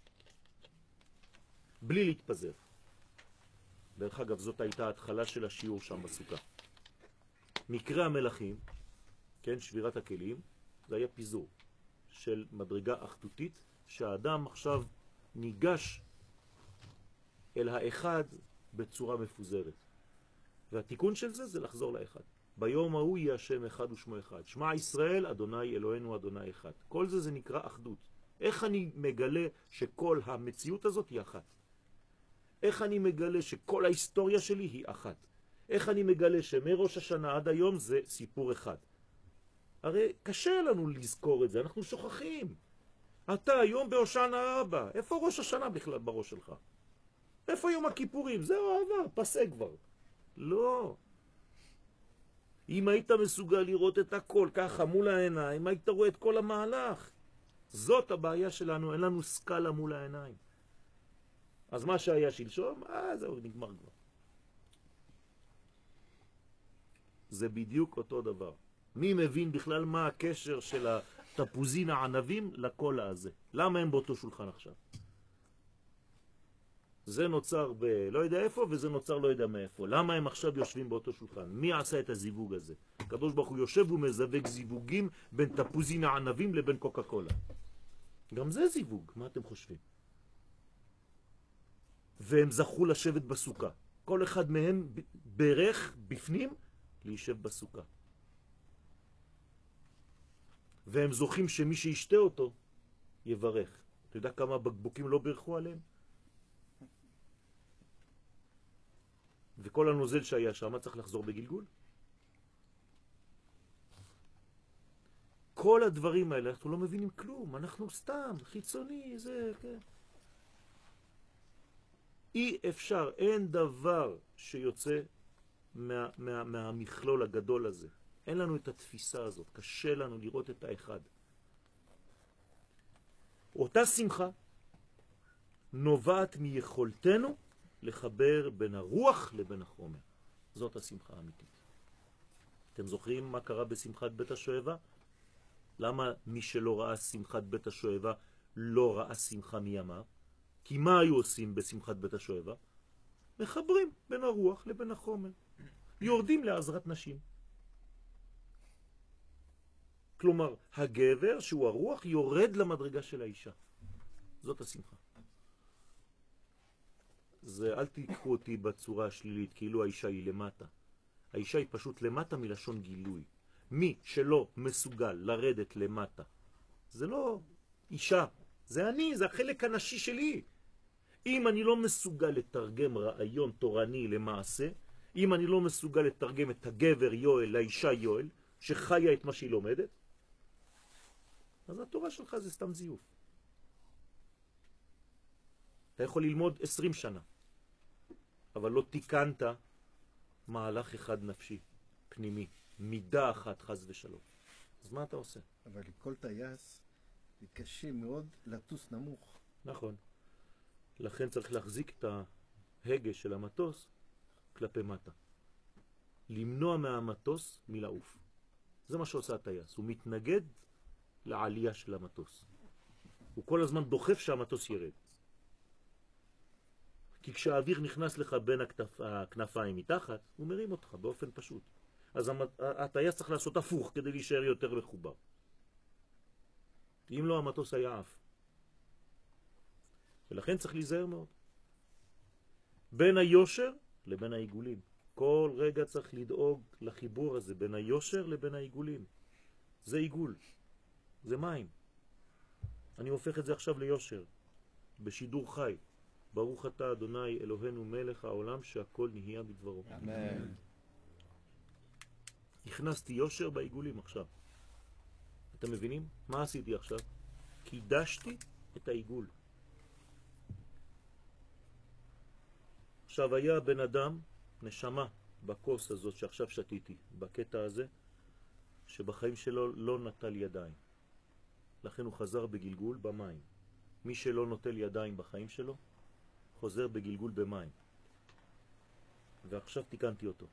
בלי להתפזר. דרך אגב, זאת הייתה ההתחלה של השיעור שם בסוכה. מקרה המלאכים, כן, שבירת הכלים, זה היה פיזור של מדרגה אחדותית, שהאדם עכשיו ניגש אל האחד בצורה מפוזרת. והתיקון של זה זה לחזור לאחד. ביום ההוא יהיה השם אחד ושמו אחד. שמע ישראל, אדוני אלוהינו אדוני אחד. כל זה נקרא אחדות. איך אני מגלה שכל המציאות הזאת היא אחת? איך אני מגלה שכל ההיסטוריה שלי היא אחת? איך אני מגלה שמראש השנה עד היום זה סיפור אחד? הרי קשה לנו לזכור את זה, אנחנו שוכחים. אתה היום בהושענא רבה, איפה ראש השנה בכלל בראש שלך? איפה יום הכיפורים? זהו עבר, פסק כבר. לא. אם היית מסוגל לראות את הכל ככה מול העיניים, היית רואה את כל המהלך. זאת הבעיה שלנו, אין לנו סקאלה מול העיניים. אז מה שהיה שלשום, זהו, נגמר כבר. זה בדיוק אותו דבר. מי מבין בכלל מה הקשר של התפוזין הענבים לקולה הזה? למה הם באותו שולחן עכשיו? זה נוצר לא יודע איפה, וזה נוצר לא יודע מאיפה. למה הם עכשיו יושבים באותו שולחן? מי עשה את הזיווג הזה? הקדוש ברוך הוא יושב ומזווג זיווגים בין תפוזין הענבים לבין קוקה קולה. גם זה זיווג, מה אתם חושבים? והם זכו לשבת בסוכה. כל אחד מהם ברך בפנים להישב בסוכה. והם זוכים שמי שישתה אותו יברך. אתה יודע כמה בקבוקים לא ברכו עליהם? וכל הנוזל שהיה שם צריך לחזור בגלגול. כל הדברים האלה, אנחנו לא מבינים כלום, אנחנו סתם, חיצוני, זה, כן. אי אפשר, אין דבר שיוצא מהמכלול הגדול הזה. אין לנו את התפיסה הזאת, קשה לנו לראות את האחד. אותה שמחה נובעת מיכולתנו לחבר בין הרוח לבין החומר. זאת השמחה האמיתית. אתם זוכרים מה קרה בשמחת בית השואבה? למה מי שלא ראה שמחת בית השואבה לא ראה שמחה מימיו? כי מה היו עושים בשמחת בית השואבה? מחברים בין הרוח לבין החומר. יורדים לעזרת נשים. כלומר, הגבר שהוא הרוח יורד למדרגה של האישה. זאת השמחה. זה, אל תיקחו אותי בצורה השלילית, כאילו האישה היא למטה. האישה היא פשוט למטה מלשון גילוי. מי שלא מסוגל לרדת למטה, זה לא אישה, זה אני, זה החלק הנשי שלי. אם אני לא מסוגל לתרגם רעיון תורני למעשה, אם אני לא מסוגל לתרגם את הגבר יואל לאישה יואל, שחיה את מה שהיא לומדת, אז התורה שלך זה סתם זיוף. אתה יכול ללמוד 20 שנה, אבל לא תיקנת מהלך אחד נפשי, פנימי, מידה אחת חס ושלום. אז מה אתה עושה? אבל לכל טייס זה קשה מאוד לטוס נמוך. נכון. לכן צריך להחזיק את ההגה של המטוס כלפי מטה. למנוע מהמטוס מלעוף. זה מה שעושה הטייס. הוא מתנגד לעלייה של המטוס. הוא כל הזמן דוחף שהמטוס ירד. כי כשהאוויר נכנס לך בין הכנפיים מתחת, הוא מרים אותך באופן פשוט. אז הטייס צריך לעשות הפוך כדי להישאר יותר מחובר. אם לא, המטוס היה עף. ולכן צריך להיזהר מאוד. בין היושר לבין העיגולים. כל רגע צריך לדאוג לחיבור הזה, בין היושר לבין העיגולים. זה עיגול. זה מים. אני הופך את זה עכשיו ליושר, בשידור חי. ברוך אתה אדוני אלוהינו מלך העולם שהכל נהיה בדברו. אמן. הכנסתי יושר בעיגולים עכשיו. אתם מבינים? מה עשיתי עכשיו? קידשתי את העיגול. עכשיו היה בן אדם, נשמה, בכוס הזאת שעכשיו שתיתי, בקטע הזה, שבחיים שלו לא נטל ידיים. לכן הוא חזר בגלגול במים. מי שלא נוטל ידיים בחיים שלו, חוזר בגלגול במים. ועכשיו תיקנתי אותו.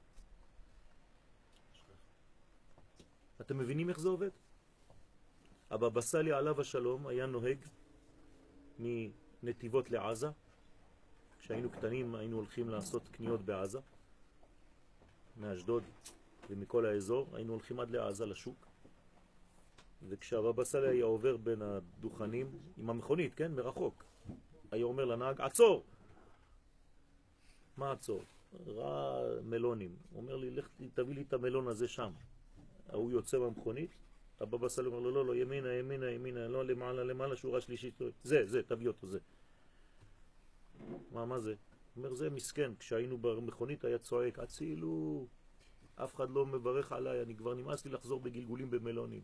אתם מבינים איך זה עובד? הבבא סאלי עליו השלום היה נוהג מנתיבות לעזה. כשהיינו קטנים היינו הולכים לעשות קניות בעזה, מאשדוד ומכל האזור, היינו הולכים עד לעזה לשוק. וכשהבבא סאלי היה עובר בין הדוכנים עם המכונית, כן, מרחוק, היה אומר לנהג, עצור! מה עצור? רע מלונים. הוא אומר לי, לך תביא לי את המלון הזה שם. הוא יוצא במכונית, הבבא סאלי אומר לו, לא, לא, ימינה, ימינה, ימינה, לא למעלה, למעלה, שורה שלישית, זה, תביא אותו, זה. מה זה? הוא אומר, זה מסכן, כשהיינו במכונית היה צועק, הצילו, אף אחד לא מברך עליי, אני כבר נמאס לי לחזור בגלגולים במלונים.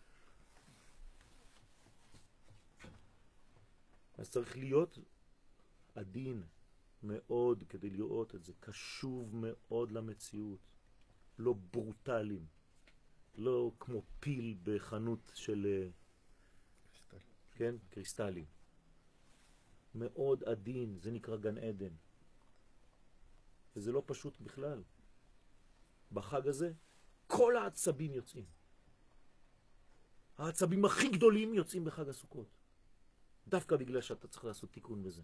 אז צריך להיות עדין מאוד כדי לראות את זה, קשוב מאוד למציאות, לא ברוטליים, לא כמו פיל בחנות של כן, קריסטלים. מאוד עדין, זה נקרא גן עדן. וזה לא פשוט בכלל. בחג הזה כל העצבים יוצאים. העצבים הכי גדולים יוצאים בחג הסוכות. דווקא בגלל שאתה צריך לעשות תיקון בזה.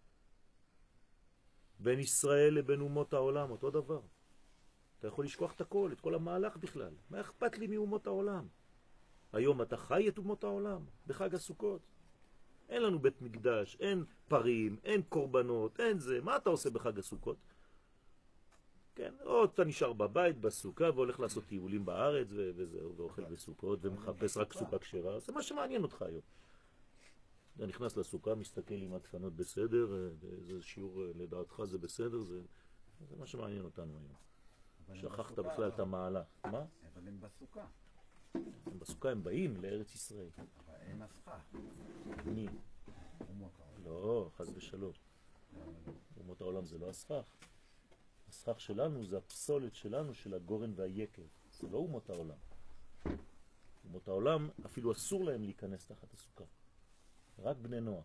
בין ישראל לבין אומות העולם, אותו דבר. אתה יכול לשכוח את הכל, את כל המהלך בכלל. מה אכפת לי מאומות העולם? היום אתה חי את אומות העולם, בחג הסוכות. אין לנו בית מקדש, אין פרים, אין קורבנות, אין זה. מה אתה עושה בחג הסוכות? כן, או אתה נשאר בבית, בסוכה, והולך לעשות טיולים בארץ, וזהו, ואוכל בסוכות, ומחפש רק סוכה כשרה. זה מה שמעניין אותך היום. אתה נכנס לסוכה, מסתכל עם הדפנות בסדר, איזה שיעור לדעתך זה בסדר, זה מה שמעניין אותנו היום. שכחת בכלל את המעלה. מה? אבל הם בסוכה. הם בסוכה, הם באים לארץ ישראל. אבל הם הסכך. מי? אומות העולם. לא, חס ושלום. אומות העולם זה לא הסכך. הסכך שלנו זה הפסולת שלנו, של הגורן והיקב. זה לא אומות העולם. אומות העולם אפילו אסור להם להיכנס תחת הסוכה. רק בני נוח.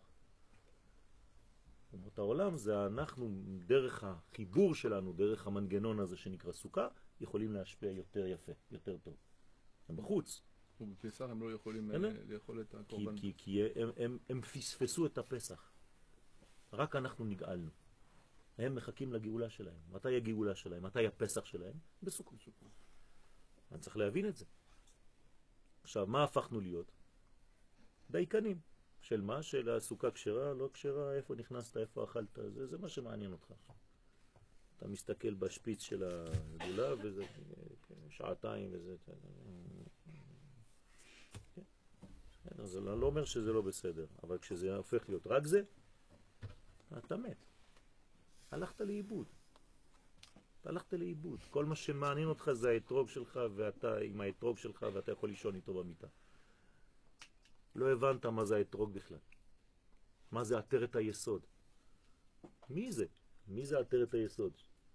אומות העולם זה אנחנו, דרך החיבור שלנו, דרך המנגנון הזה שנקרא סוכה, יכולים להשפיע יותר יפה, יותר טוב. הם בחוץ. ובפסח הם לא יכולים לאכול את הקורבן. כי הם פספסו את הפסח. רק אנחנו נגאלנו. הם מחכים לגאולה שלהם. מתי הגאולה שלהם? מתי הפסח שלהם? בסוכות. אני צריך להבין את זה. עכשיו, מה הפכנו להיות? דייקנים. של מה? של הסוכה כשרה, לא כשרה, איפה נכנסת, איפה אכלת, זה מה שמעניין אותך. אתה מסתכל בשפיץ של הגאולה, וזה שעתיים, וזה... אז אני לא אומר שזה לא בסדר, אבל כשזה הופך להיות רק זה, אתה מת. הלכת לאיבוד. הלכת לאיבוד. כל מה שמעניין אותך זה האתרוג שלך, ואתה עם האתרוג שלך, ואתה יכול לישון איתו במיטה. לא הבנת מה זה האתרוג בכלל. מה זה עטרת היסוד? מי זה? מי זה עטרת היסוד?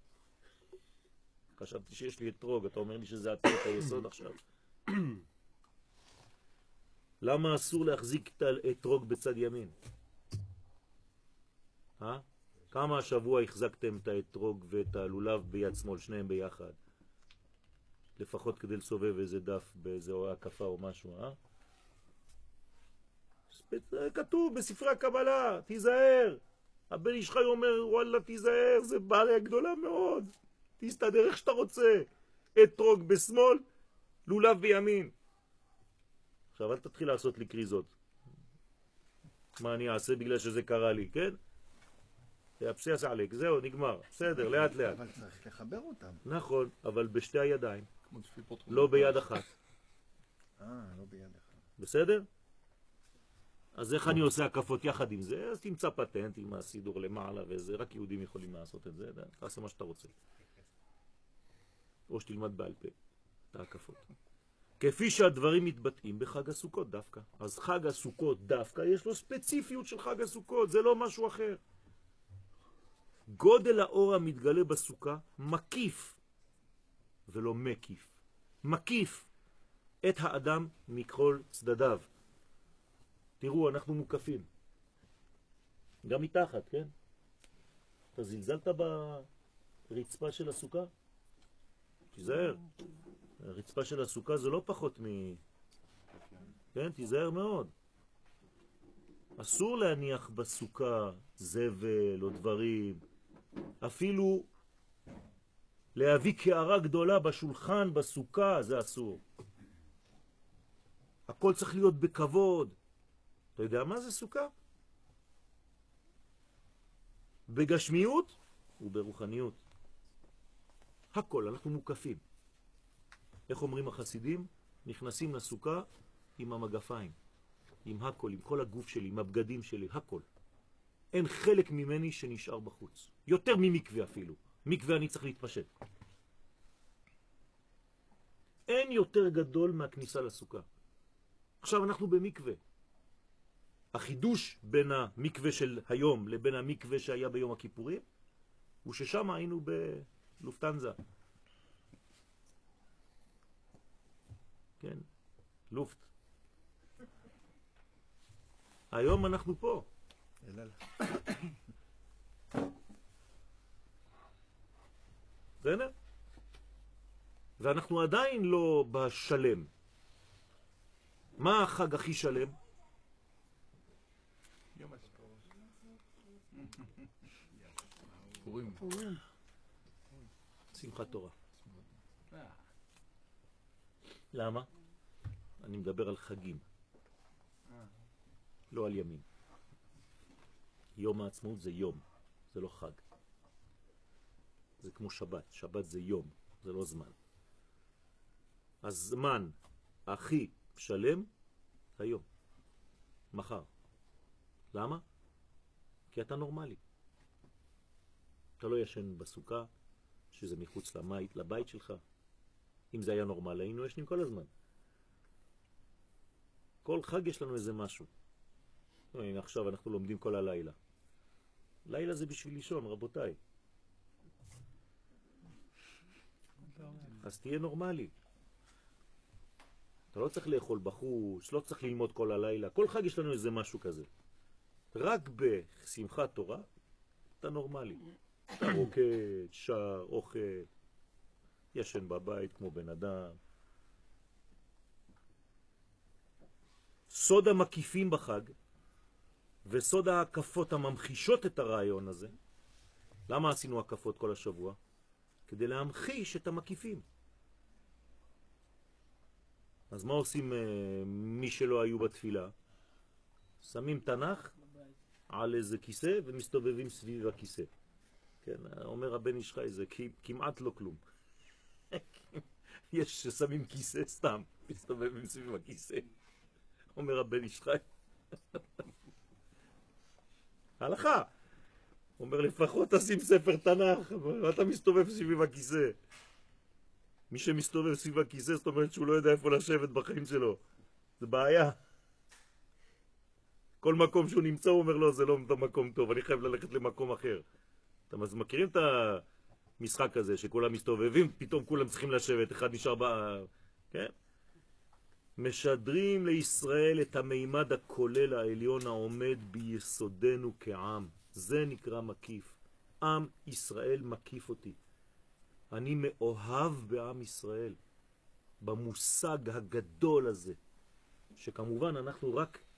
חשבתי שיש לי אתרוג, אתה אומר לי שזה עטרת היסוד עכשיו. למה אסור להחזיק את האתרוג בצד ימין? כמה השבוע החזקתם את האתרוג ואת הלולב ביד שמאל, שניהם ביחד? לפחות כדי לסובב איזה דף באיזה הקפה או משהו, כתוב בספרי הקבלה, תיזהר. הבן איש חי אומר, וואלה תיזהר, זה בעיה גדולה מאוד. תסתדר איך שאתה רוצה. אתרוג בשמאל, לולב בימין. עכשיו אל תתחיל לעשות לי קריזות. מה אני אעשה בגלל שזה קרה לי, כן? תאפסס עליק, זהו, נגמר. בסדר, לאט לאט. אבל צריך לחבר אותם. נכון, אבל בשתי הידיים. לא ביד אחת. לא ביד אחת. בסדר? אז איך אני עושה הקפות יחד עם זה? אז תמצא פטנט עם הסידור למעלה וזה, רק יהודים יכולים לעשות את זה, תעשה מה שאתה רוצה. או שתלמד בעל פה את ההקפות. כפי שהדברים מתבטאים בחג הסוכות דווקא. אז חג הסוכות דווקא יש לו ספציפיות של חג הסוכות, זה לא משהו אחר. גודל האור המתגלה בסוכה מקיף ולא מקיף. מקיף את האדם מכל צדדיו. תראו, אנחנו מוקפים. גם מתחת, כן? אתה זלזלת ברצפה של הסוכה? תיזהר. הרצפה של הסוכה זה לא פחות כן, תיזהר מאוד. אסור להניח בסוכה זבל או דברים. אפילו להביא קערה גדולה בשולחן, בסוכה, זה אסור. הכל צריך להיות בכבוד. אתה יודע מה זה סוכה? בגשמיות וברוחניות. הכל, אנחנו מוקפים. איך אומרים החסידים? נכנסים לסוכה עם המגפיים, עם הכל, עם כל הגוף שלי, עם הבגדים שלי, הכל. אין חלק ממני שנשאר בחוץ. יותר ממקווה אפילו. מקווה אני צריך להתפשט. אין יותר גדול מהכניסה לסוכה. עכשיו אנחנו במקווה. החידוש בין המקווה של היום לבין המקווה שהיה ביום הכיפורים, הוא ששם היינו בלופטנזה. כן, לופט. היום אנחנו פה. בסדר? ואנחנו עדיין לא בשלם. מה החג הכי שלם? יום הספורט. פורים. שמחת תורה. למה? אני מדבר על חגים. לא על ימים. יום העצמאות זה יום, זה לא חג. זה כמו שבת. שבת זה יום, זה לא זמן. הזמן הכי שלם היום. מחר. למה? כי אתה נורמלי. אתה לא ישן בסוכה, שזה מחוץ לבית שלך. אם זה היה נורמל, היינו ישנים כל הזמן. כל חג יש לנו איזה משהו. הנה, עכשיו אנחנו לומדים כל הלילה. לילה זה בשביל לישון, רבותיי. אז תהיה נורמלי. אתה לא צריך לאכול בחוץ, לא צריך ללמוד כל הלילה. כל חג יש לנו איזה משהו כזה. רק בשמחת תורה, אתה נורמלי. אתה רוקד, שר, אוכל, ישן בבית כמו בן אדם. סוד המקיפים בחג, וסוד ההקפות הממחישות את הרעיון הזה. למה עשינו הקפות כל השבוע? כדי להמחיש את המקיפים. אז מה עושים מי שלא היו בתפילה? שמים תנ"ך על איזה כיסא ומסתובבים סביב הכיסא. כן, אומר הבן איש חי, זה כמעט לא כלום. יש ששמים כיסא סתם, מסתובבים סביב הכיסא. אומר הבן איש חי. הלכה. אומר לפחות תשים ספר תנ"ך, ואתה מסתובב סביב הכיסא. מי שמסתובב סביב הכיסא, זאת אומרת שהוא לא יודע איפה לשבת בחיים שלו. זה בעיה. כל מקום שהוא נמצא הוא אומר לו, זה לא מקום טוב, אני חייב ללכת למקום אחר. אתם מכירים את המשחק הזה, שכולם מסתובבים, פתאום כולם צריכים לשבת, אחד נשאר כן? משדרים לישראל את המימד הכולל העליון העומד ביסודנו כעם. זה נקרא מקיף. עם ישראל מקיף אותי. אני מאוהב בעם ישראל, במושג הגדול הזה, שכמובן אנחנו רק